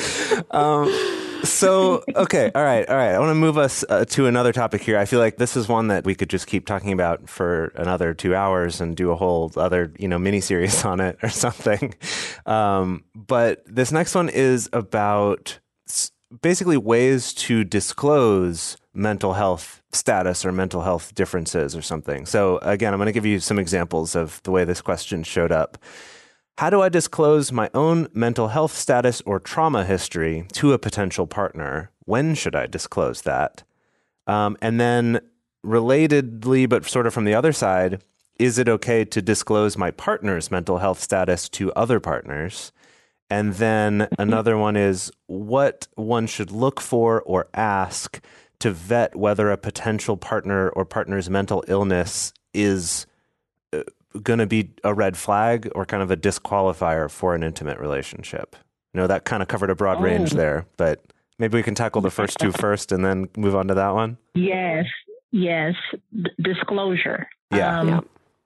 Um, so, okay. All right. All right. I want to move us uh, to another topic here. I feel like this is one that we could just keep talking about for another two hours and do a whole other, you know, mini series on it or something. Um, but this next one is about s- basically ways to disclose mental health status or mental health differences or something. So again, I'm going to give you some examples of the way this question showed up. How do I disclose my own mental health status or trauma history to a potential partner? When should I disclose that? Um, and then relatedly, but sort of from the other side, is it okay to disclose my partner's mental health status to other partners? And then another one is what one should look for or ask to vet whether a potential partner or partner's mental illness is going to be a red flag or kind of a disqualifier for an intimate relationship. You know, that kind of covered a broad Oh. range there, but maybe we can tackle the first two first and then move on to that one. Yes. Yes. D- disclosure. Yeah. Um, Yeah.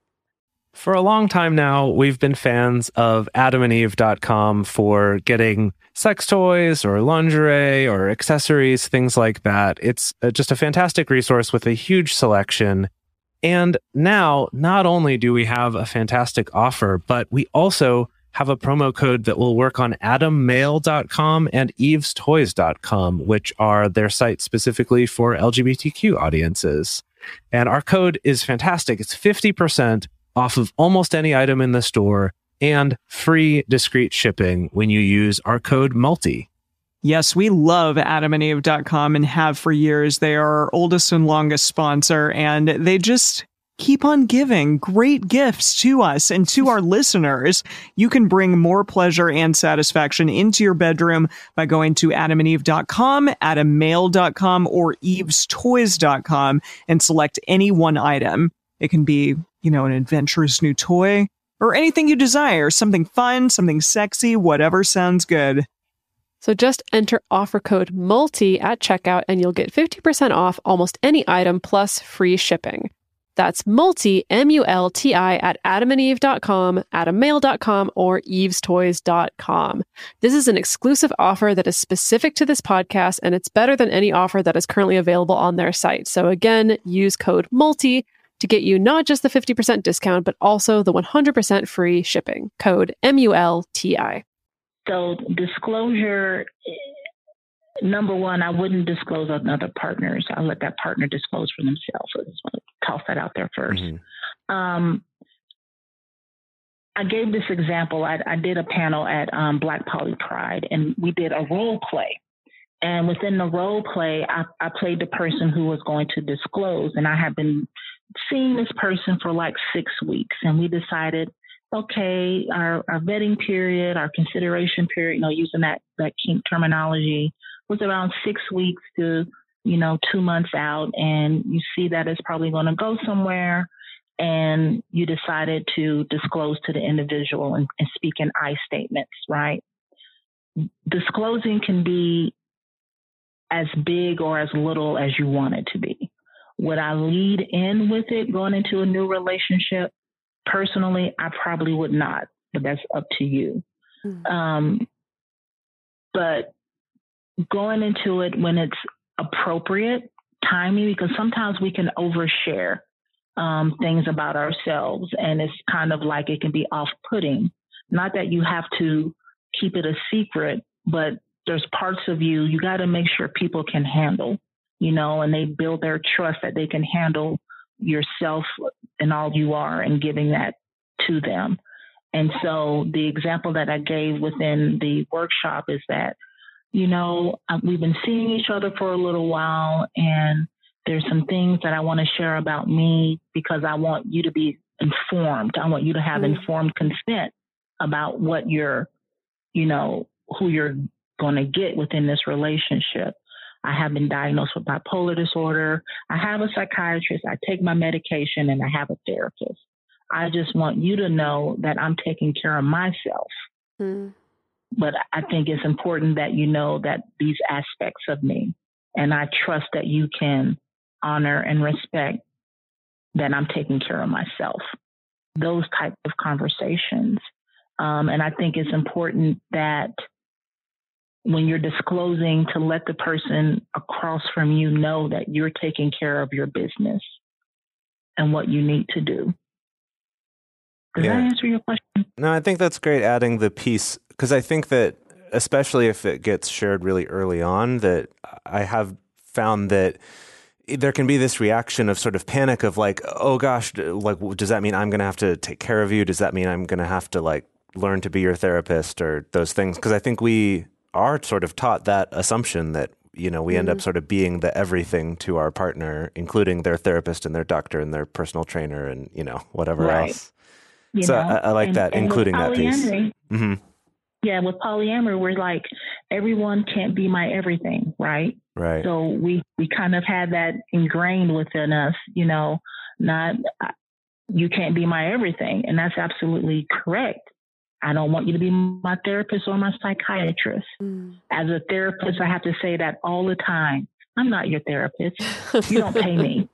For a long time now, we've been fans of adam and eve dot com for getting sex toys or lingerie or accessories, things like that. It's uh, just a fantastic resource with a huge selection. And now, not only do we have a fantastic offer, but we also have a promo code that will work on adam mail dot com and eves toys dot com, which are their sites specifically for L G B T Q audiences. And our code is fantastic. It's fifty percent off of almost any item in the store and free discreet shipping when you use our code MULTI. Yes, we love adam and eve dot com and have for years. They are our oldest and longest sponsor, and they just keep on giving great gifts to us and to our listeners. You can bring more pleasure and satisfaction into your bedroom by going to adam and eve dot com, adam mail dot com, or eves toys dot com and select any one item. It can be you know, an adventurous new toy, or anything you desire, something fun, something sexy, whatever sounds good. So just enter offer code MULTI at checkout and you'll get fifty percent off almost any item plus free shipping. That's MULTI, M U L T I, at adam and eve dot com, adam mail dot com, or eves toys dot com. This is an exclusive offer that is specific to this podcast, and it's better than any offer that is currently available on their site. So again, use code MULTI to get you not just the fifty percent discount, but also the one hundred percent free shipping. Code M U L T I. So disclosure, number one, I wouldn't disclose on other partners. I'll let that partner disclose for themselves. So I just want to toss that out there first. Mm-hmm. Um, I gave this example. I, I did a panel at um, Black Poly Pride, and we did a role play. And within the role play, I, I played the person who was going to disclose. And I had been seeing this person for like six weeks. And we decided, okay, our, our vetting period, our consideration period, you know, using that, that kink terminology, was around six weeks to, you know, two months out. And you see that it's probably going to go somewhere. And you decided to disclose to the individual and, and speak in I statements, right? Disclosing can be as big or as little as you want it to be. Would I lead in with it going into a new relationship? Personally, I probably would not, but that's up to you. Mm-hmm. Um, but going into it when it's appropriate timing, because sometimes we can overshare um, things about ourselves, and it's kind of like it can be off-putting. Not that you have to keep it a secret, but there's parts of you, you got to make sure people can handle, you know, and they build their trust that they can handle yourself and all you are and giving that to them. And so the example that I gave within the workshop is that, you know, we've been seeing each other for a little while, and there's some things that I want to share about me because I want you to be informed. I want you to have mm-hmm. informed consent about what you're, you know, who you're going to get within this relationship. I have been diagnosed with bipolar disorder. I have a psychiatrist. I take my medication, and I have a therapist. I just want you to know that I'm taking care of myself. Mm. But I think it's important that you know that these aspects of me, and I trust that you can honor and respect that I'm taking care of myself. Those types of conversations. Um, and I think it's important that when you're disclosing, to let the person across from you know that you're taking care of your business and what you need to do. Does yeah. that answer your question? No, I think that's great, adding the piece, because I think that, especially if it gets shared really early on, that I have found that there can be this reaction of sort of panic of like, oh gosh, like, does that mean I'm going to have to take care of you? Does that mean I'm going to have to like learn to be your therapist or those things? Because I think we are sort of taught that assumption that, you know, we mm-hmm. end up sort of being the everything to our partner, including their therapist and their doctor and their personal trainer and, you know, whatever right. else. You so know? I, I like and, that, and including that piece. Mm-hmm. Yeah, with polyamory, we're like, everyone can't be my everything, right? Right. So we, we kind of had that ingrained within us, you know, not, you can't be my everything. And that's absolutely correct. I don't want you to be my therapist or my psychiatrist. Mm. As a therapist, I have to say that all the time. I'm not your therapist. You don't pay me.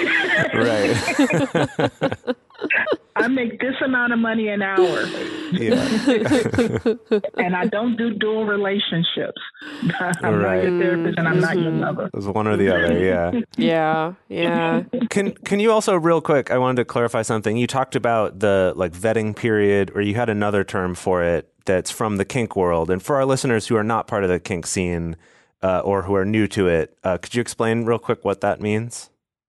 Right. I make this amount of money an hour. Yeah. And I don't do dual relationships. I'm right. not your therapist and I'm mm-hmm. not your lover. It was one or the other, yeah. Yeah, yeah. Can can you also, real quick, I wanted to clarify something. You talked about the like vetting period, or you had another term for it that's from the kink world. And for our listeners who are not part of the kink scene uh, or who are new to it, uh, could you explain real quick what that means?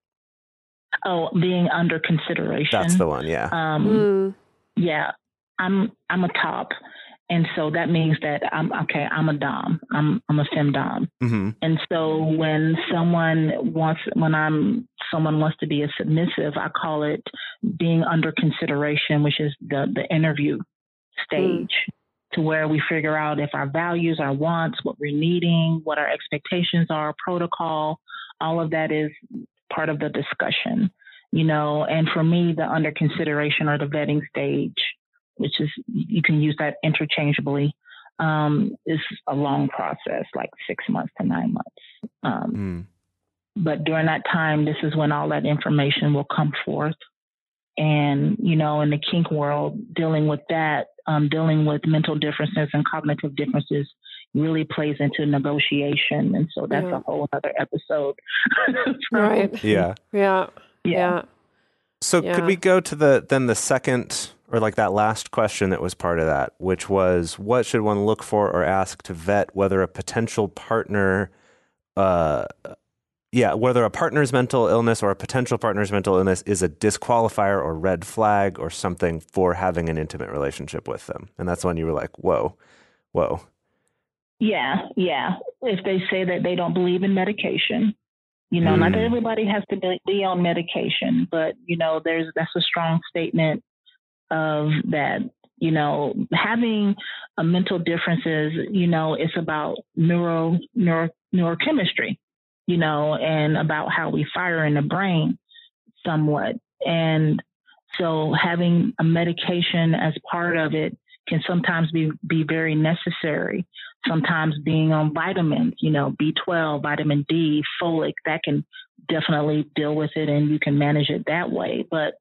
Oh, being under consideration. That's the one, yeah. Um, mm. Yeah, I'm I'm a top, and so that means that I'm okay. I'm a dom. I'm I'm a femdom, mm-hmm. and so when someone wants, when I'm someone wants to be a submissive, I call it being under consideration, which is the the interview stage, mm. to where we figure out if our values, our wants, what we're needing, what our expectations are, protocol, all of that is part of the discussion. you know, and for me, the under consideration or the vetting stage, which is, you can use that interchangeably, um, is a long process, like six months to nine months. Um, Mm. But during that time, this is when all that information will come forth. And, you know, in the kink world, dealing with that, um, dealing with mental differences and cognitive differences really plays into negotiation. And so that's Yeah. a whole other episode. Right. Yeah. Yeah. Yeah. Yeah. So Yeah. could we go to the then the second or like that last question that was part of that, which was what should one look for or ask to vet whether a potential partner uh yeah, whether a partner's mental illness or a potential partner's mental illness is a disqualifier or red flag or something for having an intimate relationship with them. And that's when you were like, whoa, whoa. Yeah, yeah. If they say that they don't believe in medication, you know, not that Mm. everybody has to be, be on medication, but you know, there's that's a strong statement of that. You know, having a mental differences, you know, it's about neuro neuro neurochemistry, you know, and about how we fire in the brain somewhat. And so having a medication as part of it can sometimes be, be very necessary. Sometimes being on vitamins, you know, B twelve, vitamin D, folic, that can definitely deal with it and you can manage it that way. But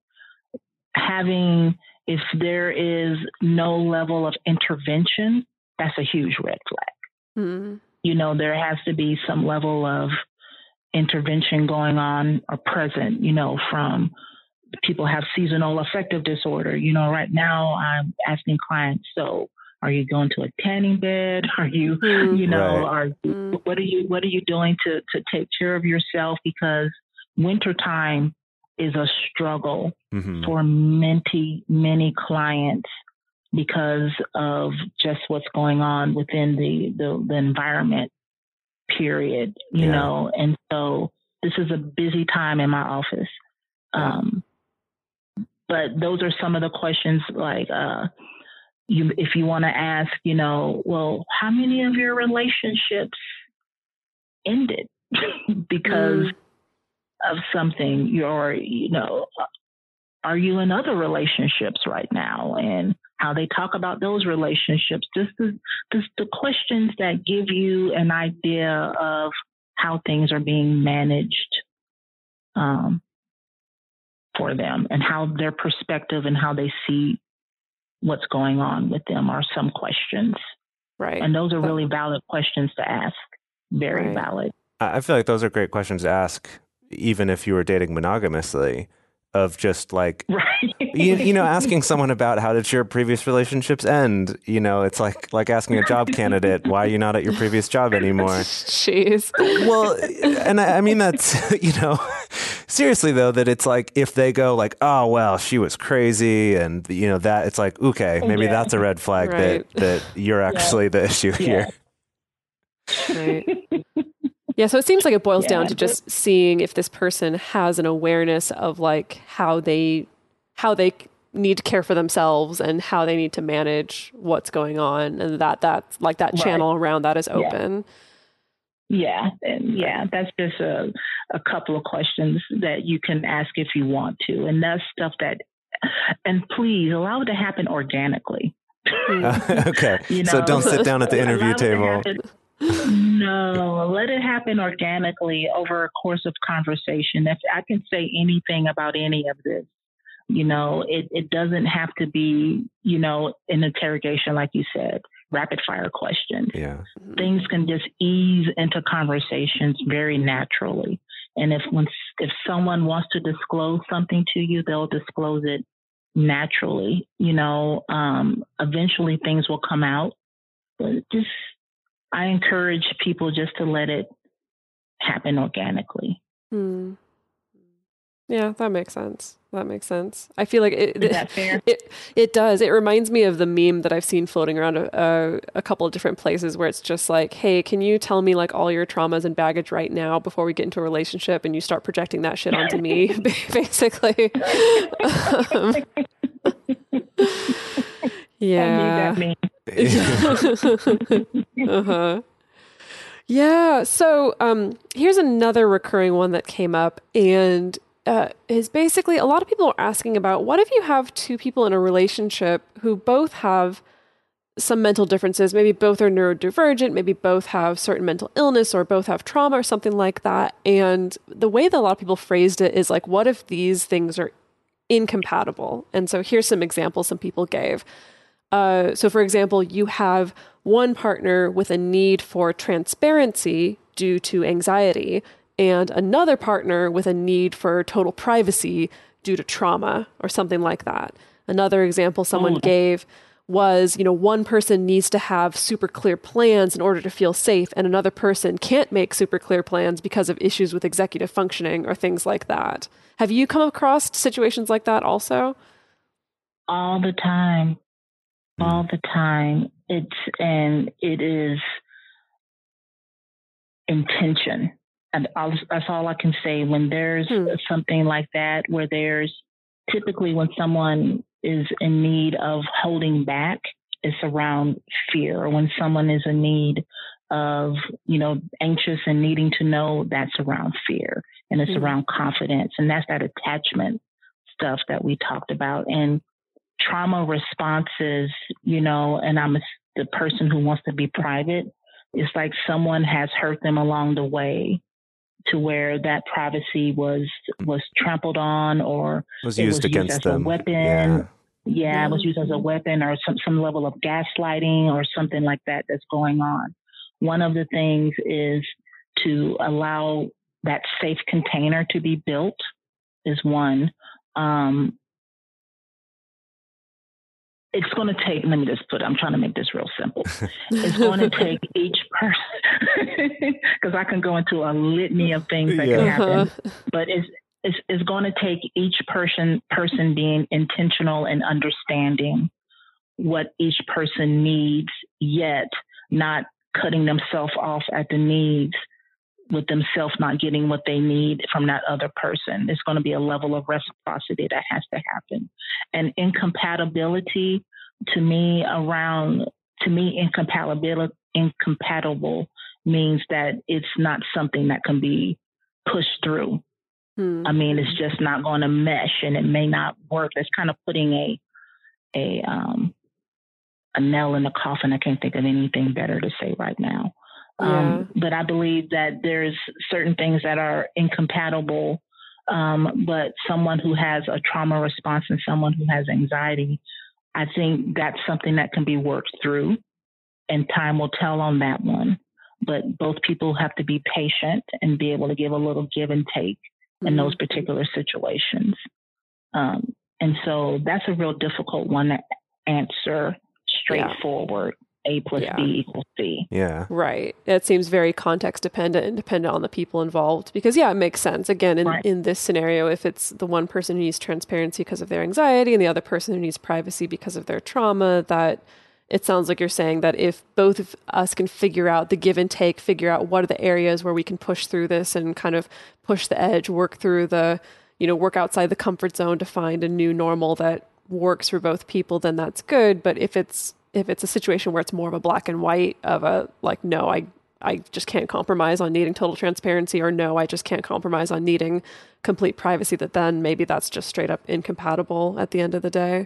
having, if there is no level of intervention, that's a huge red flag. Mm. You know, there has to be some level of intervention going on or present, you know, from people have seasonal affective disorder. You know, right now I'm asking clients, so are you going to a tanning bed? Are you, Mm. you know, Right. are you, Mm. what are you, what are you doing to, to take care of yourself? Because wintertime is a struggle Mhm. for many, many clients because of just what's going on within the, the, the environment, period, you Yeah. know? And so this is a busy time in my office. Yeah. Um, but those are some of the questions like, uh, you, if you want to ask, you know, well, how many of your relationships ended because Mm. of something? You're, you know, are you in other relationships right now? And how they talk about those relationships, just the, just the questions that give you an idea of how things are being managed um, for them and how their perspective and how they see what's going on with them are some questions. Right. And those are That- really valid questions to ask. Very Right. valid. I I feel like those are great questions to ask, even if you were dating monogamously, of just like, Right. you, you know, asking someone about how did your previous relationships end? You know, it's like like asking a job candidate, why are you not at your previous job anymore? Jeez. Well, and I, I mean, that's, you know, seriously though, that it's like, if they go like, oh, well, she was crazy. And you know, that it's like, okay, maybe Yeah. that's a red flag Right. that, that you're actually the issue here. Right. Yeah, so it seems like it boils Yeah, down to but- just seeing if this person has an awareness of like how they how they need to care for themselves and how they need to manage what's going on, and that that's like that Right. channel around that is open. Yeah, and yeah, that's just a, a couple of questions that you can ask if you want to. And that's stuff that, and please allow it to happen organically. Okay. You So know, don't sit down at the interview allow it to table. happen- No, let it happen organically over a course of conversation. If I can say anything about any of this, you know, it, it doesn't have to be, you know, an interrogation, like you said, rapid fire questions. Yeah. Things can just ease into conversations very naturally. And if when, if someone wants to disclose something to you, they'll disclose it naturally. You know, um, eventually things will come out. But just, I encourage people just to let it happen organically. Hmm. Yeah, that makes sense. That makes sense. I feel like it. Is that fair? It it does. It reminds me of the meme that I've seen floating around a, a, a couple of different places where it's just like, "Hey, can you tell me like all your traumas and baggage right now before we get into a relationship?" And you start projecting that shit onto me, basically. Um, yeah. I need that meme. uh-huh. Yeah. So um, here's another recurring one that came up, and uh, is basically a lot of people are asking about what if you have two people in a relationship who both have some mental differences, maybe both are neurodivergent, maybe both have certain mental illness or both have trauma or something like that. And the way that a lot of people phrased it is like, what if these things are incompatible? And so here's some examples some people gave. Uh, so for example, you have one partner with a need for transparency due to anxiety and another partner with a need for total privacy due to trauma or something like that. Another example someone Oh. gave was, you know, one person needs to have super clear plans in order to feel safe, and another person can't make super clear plans because of issues with executive functioning or things like that. Have you come across situations like that also? All the time. All the time. It's, and it is intention. And I'll, that's all I can say. When there's Hmm. something like that, where there's typically when someone is in need of holding back, it's around fear. When someone is in need of, you know, anxious and needing to know, that's around fear. And it's Mhm. around confidence. And that's that attachment stuff that we talked about. And trauma responses, you know, and I'm a, the person who wants to be private. It's like someone has hurt them along the way to where that privacy was was trampled on, or Was it used was against used as them. a weapon. Yeah. Yeah, it was used as a weapon, or some, some level of gaslighting or something like that that's going on. One of the things is to allow that safe container to be built is one. Um, it's going to take, let me just put, I'm trying to make this real simple. It's going to take each person, because I can go into a litany of things that Yeah. can happen, Uh-huh. but it's, it's, it's going to take each person, person being intentional and understanding what each person needs, yet not cutting themselves off at the needs, with themselves not getting what they need from that other person. There's going to be a level of reciprocity that has to happen. And incompatibility, to me, around, to me, incompatibility, incompatible means that it's not something that can be pushed through. Hmm. I mean, it's just not going to mesh, and it may not work. That's kind of putting a, a, um, a nail in the coffin. I can't think of anything better to say right now. Um, but I believe that there's certain things that are incompatible, um, but someone who has a trauma response and someone who has anxiety, I think that's something that can be worked through, and time will tell on that one. But both people have to be patient and be able to give a little give and take in those particular situations. Um, and so that's a real difficult one to answer straightforward. A plus Yeah. B equals C. Yeah. Right. It seems very context dependent and dependent on the people involved, because yeah, it makes sense. Again, in, Right. in this scenario, if it's the one person who needs transparency because of their anxiety and the other person who needs privacy because of their trauma, that it sounds like you're saying that if both of us can figure out the give and take, figure out what are the areas where we can push through this and kind of push the edge, work through the, you know, work outside the comfort zone to find a new normal that works for both people, then that's good. But if it's if it's a situation where it's more of a black and white of a, like, no, I, I just can't compromise on needing total transparency, or no, I just can't compromise on needing complete privacy, that then maybe that's just straight up incompatible at the end of the day.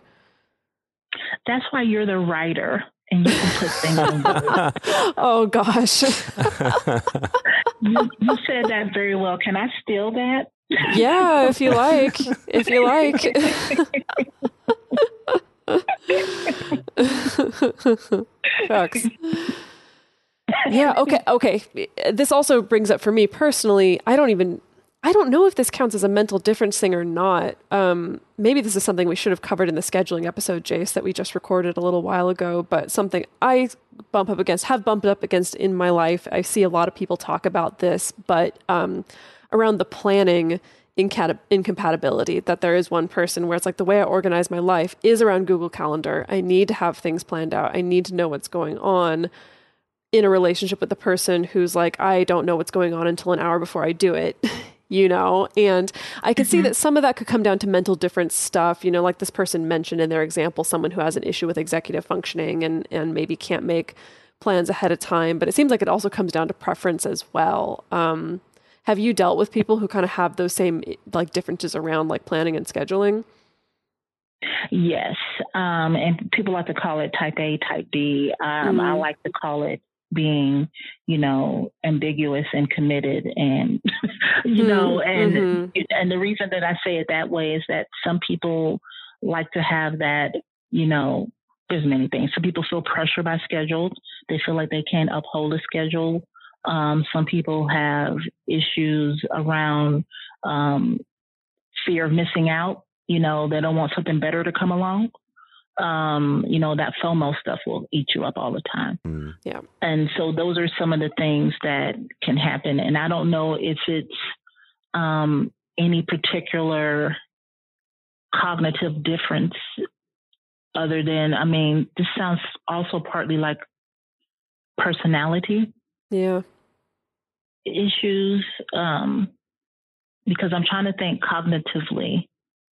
That's why you're the writer, and you can put things in words. Oh gosh. You, you said that very well. Can I steal that? Yeah, if you like, if you like. Shucks. Yeah, okay, okay. This also brings up for me personally, I don't even, I don't know if this counts as a mental difference thing or not. Um, maybe this is something we should have covered in the scheduling episode, Jace, that we just recorded a little while ago, but something I bump up against, have bumped up against in my life. I see a lot of people talk about this, but um, around the planning Incat- incompatibility, that there is one person where it's like the way I organize my life is around Google Calendar. I need to have things planned out. I need to know what's going on, in a relationship with the person who's like, I don't know what's going on until an hour before I do it, you know? And I could see that some of that could come down to mental difference stuff, you know, like this person mentioned in their example, someone who has an issue with executive functioning and, and maybe can't make plans ahead of time. But it seems like it also comes down to preference as well. Um, Have you dealt with people who kind of have those same like differences around like planning and scheduling? Yes. Um, and people like to call it type A, type B. Um, Mhm. I like to call it being, you know, ambiguous and committed and, you know, and, Mhm. and the reason that I say it that way is that some people like to have that, you know, there's many things. Some people feel pressure by schedules. They feel like they can't uphold a schedule. Um, some people have issues around um, fear of missing out. You know, they don't want something better to come along. Um, you know, that FOMO stuff will eat you up all the time. Mm. Yeah. And so those are some of the things that can happen. And I don't know if it's um, any particular cognitive difference other than, I mean, this sounds also partly like personality Yeah. issues, um, because I'm trying to think cognitively,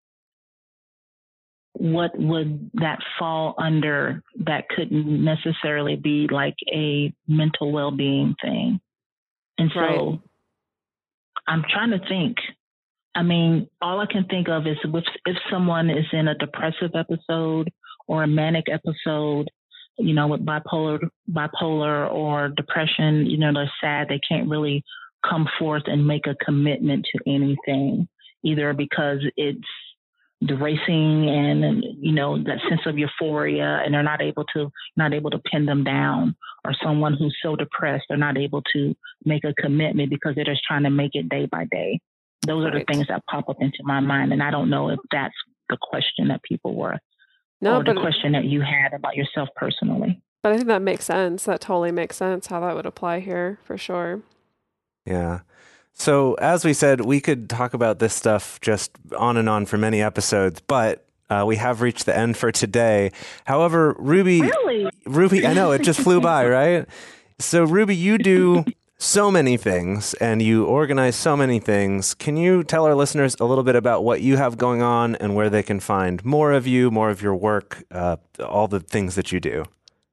what would that fall under that couldn't necessarily be like a mental well-being thing? And so Right. I'm trying to think. I mean, all I can think of is if, if someone is in a depressive episode or a manic episode, you know, with bipolar, bipolar or depression, you know, they're sad. They can't really come forth and make a commitment to anything, either because it's the racing and, you know, that sense of euphoria, and they're not able to, not able to pin them down, or someone who's so depressed, they're not able to make a commitment because they're just trying to make it day by day. Those are the Right. things that pop up into my mind. And I don't know if that's the question that people were, No, or the but question that you had about yourself personally. but I think that makes sense. That totally makes sense how that would apply here for sure. Yeah. So as we said, we could talk about this stuff just on and on for many episodes, but uh, we have reached the end for today. However, Ruby, Really? Ruby, I know it just flew by, right? So Ruby, you do so many things and you organize so many things. Can you tell our listeners a little bit about what you have going on and where they can find more of you, more of your work, uh, all the things that you do?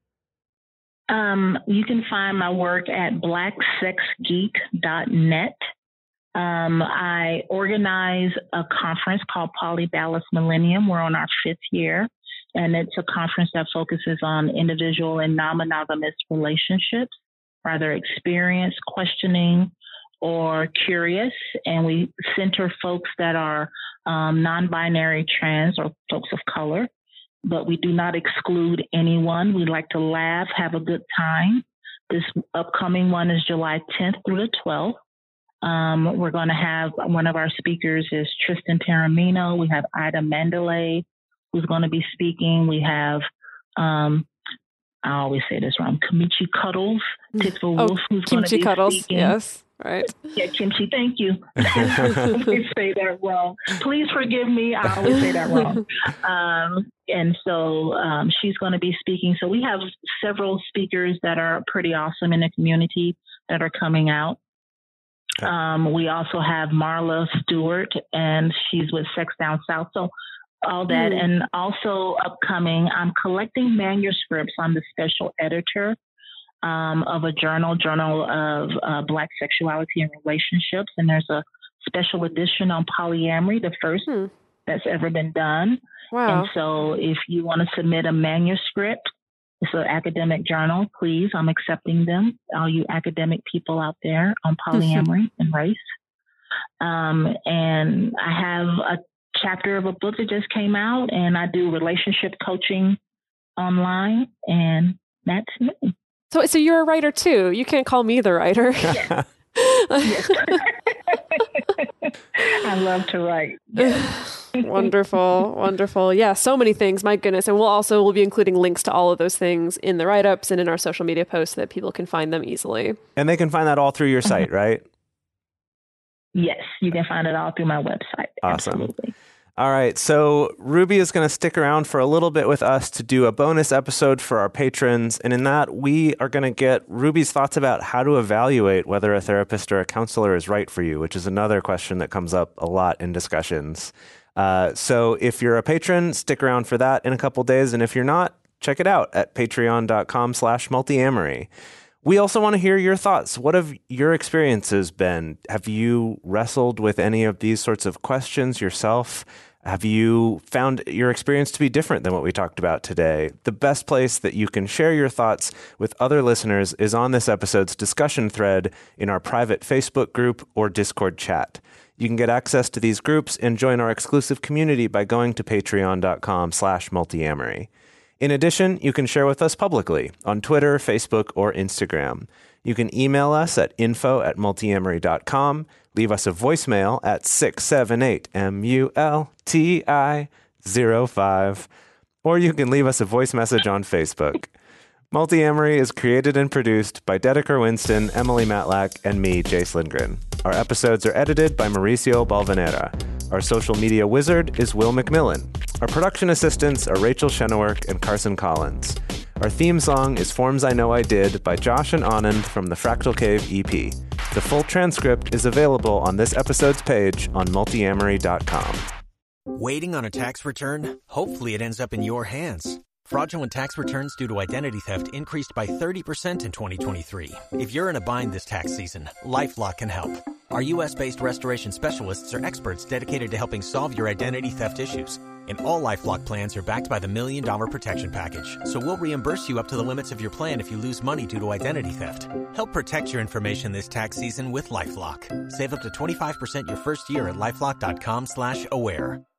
Um, you can find my work at black sex geek dot net. Um, I organize a conference called Polybalance Millennium. We're on our fifth year, and it's a conference that focuses on individual and non-monogamous relationships, either experienced, questioning, or curious. And we center folks that are um, non-binary, trans, or folks of color. But we do not exclude anyone. We like to laugh, have a good time. This upcoming one is July tenth through the twelfth. Um, we're going to have one of our speakers is Tristan Taramino. We have Ida Mandalay, who's going to be speaking. We have, um, I always say this wrong, Kimichi Cuddles, Titful Oh, Wolf, who's going to Kimchi be cuddles. speaking. Yes. Right. Yeah, Kimchi, thank you. I always say that wrong. Please forgive me. I always say that wrong. Um, and so um, she's going to be speaking. So we have several speakers that are pretty awesome in the community that are coming out. Okay. Um, we also have Marla Stewart, and she's with Sex Down South. So all that. Mm. And also upcoming, I'm collecting manuscripts. I'm the special editor Um, of a journal, Journal of uh, Black Sexuality and Relationships. And there's a special edition on polyamory, the first Hmm. that's ever been done. Wow. And so if you want to submit a manuscript, it's an academic journal, please, I'm accepting them, all you academic people out there on polyamory and race. Um, and I have a chapter of a book that just came out, and I do relationship coaching online, and that's me. So, so you're a writer too. You can't call me the writer. Yes. I love to write. Wonderful, wonderful. Yeah, so many things. My goodness. And we'll also we'll be including links to all of those things in the write-ups and in our social media posts so that people can find them easily. And they can find that all through your site, right? Yes, you can find it all through my website. Awesome. Absolutely. All right. So Ruby is going to stick around for a little bit with us to do a bonus episode for our patrons. And in that, we are going to get Ruby's thoughts about how to evaluate whether a therapist or a counselor is right for you, which is another question that comes up a lot in discussions. Uh, so if you're a patron, stick around for that in a couple days. And if you're not, check it out at patreon.com slash multiamory. We also want to hear your thoughts. What have your experiences been? Have you wrestled with any of these sorts of questions yourself? Have you found your experience to be different than what we talked about today? The best place that you can share your thoughts with other listeners is on this episode's discussion thread in our private Facebook group or Discord chat. You can get access to these groups and join our exclusive community by going to patreon.com slash multiamory. In addition, you can share with us publicly on Twitter, Facebook, or Instagram. You can email us at info at multiamory dot com, leave us a voicemail at six seven eight M U L T I zero five, or you can leave us a voice message on Facebook. Multiamory is created and produced by Dedeker Winston, Emily Matlack, and me, Jace Lindgren. Our episodes are edited by Mauricio Balvanera. Our social media wizard is Will McMillan. Our production assistants are Rachel Shenowork and Carson Collins. Our theme song is Forms I Know I Did by Josh and Anand from the Fractal Cave E P. The full transcript is available on this episode's page on multiamory dot com. Waiting on a tax return? Hopefully it ends up in your hands. Fraudulent tax returns due to identity theft increased by thirty percent in twenty twenty-three. If you're in a bind this tax season, LifeLock can help. Our U S-based restoration specialists are experts dedicated to helping solve your identity theft issues. And all LifeLock plans are backed by the Million Dollar Protection Package. So we'll reimburse you up to the limits of your plan if you lose money due to identity theft. Help protect your information this tax season with LifeLock. Save up to twenty-five percent your first year at LifeLock.com slash aware.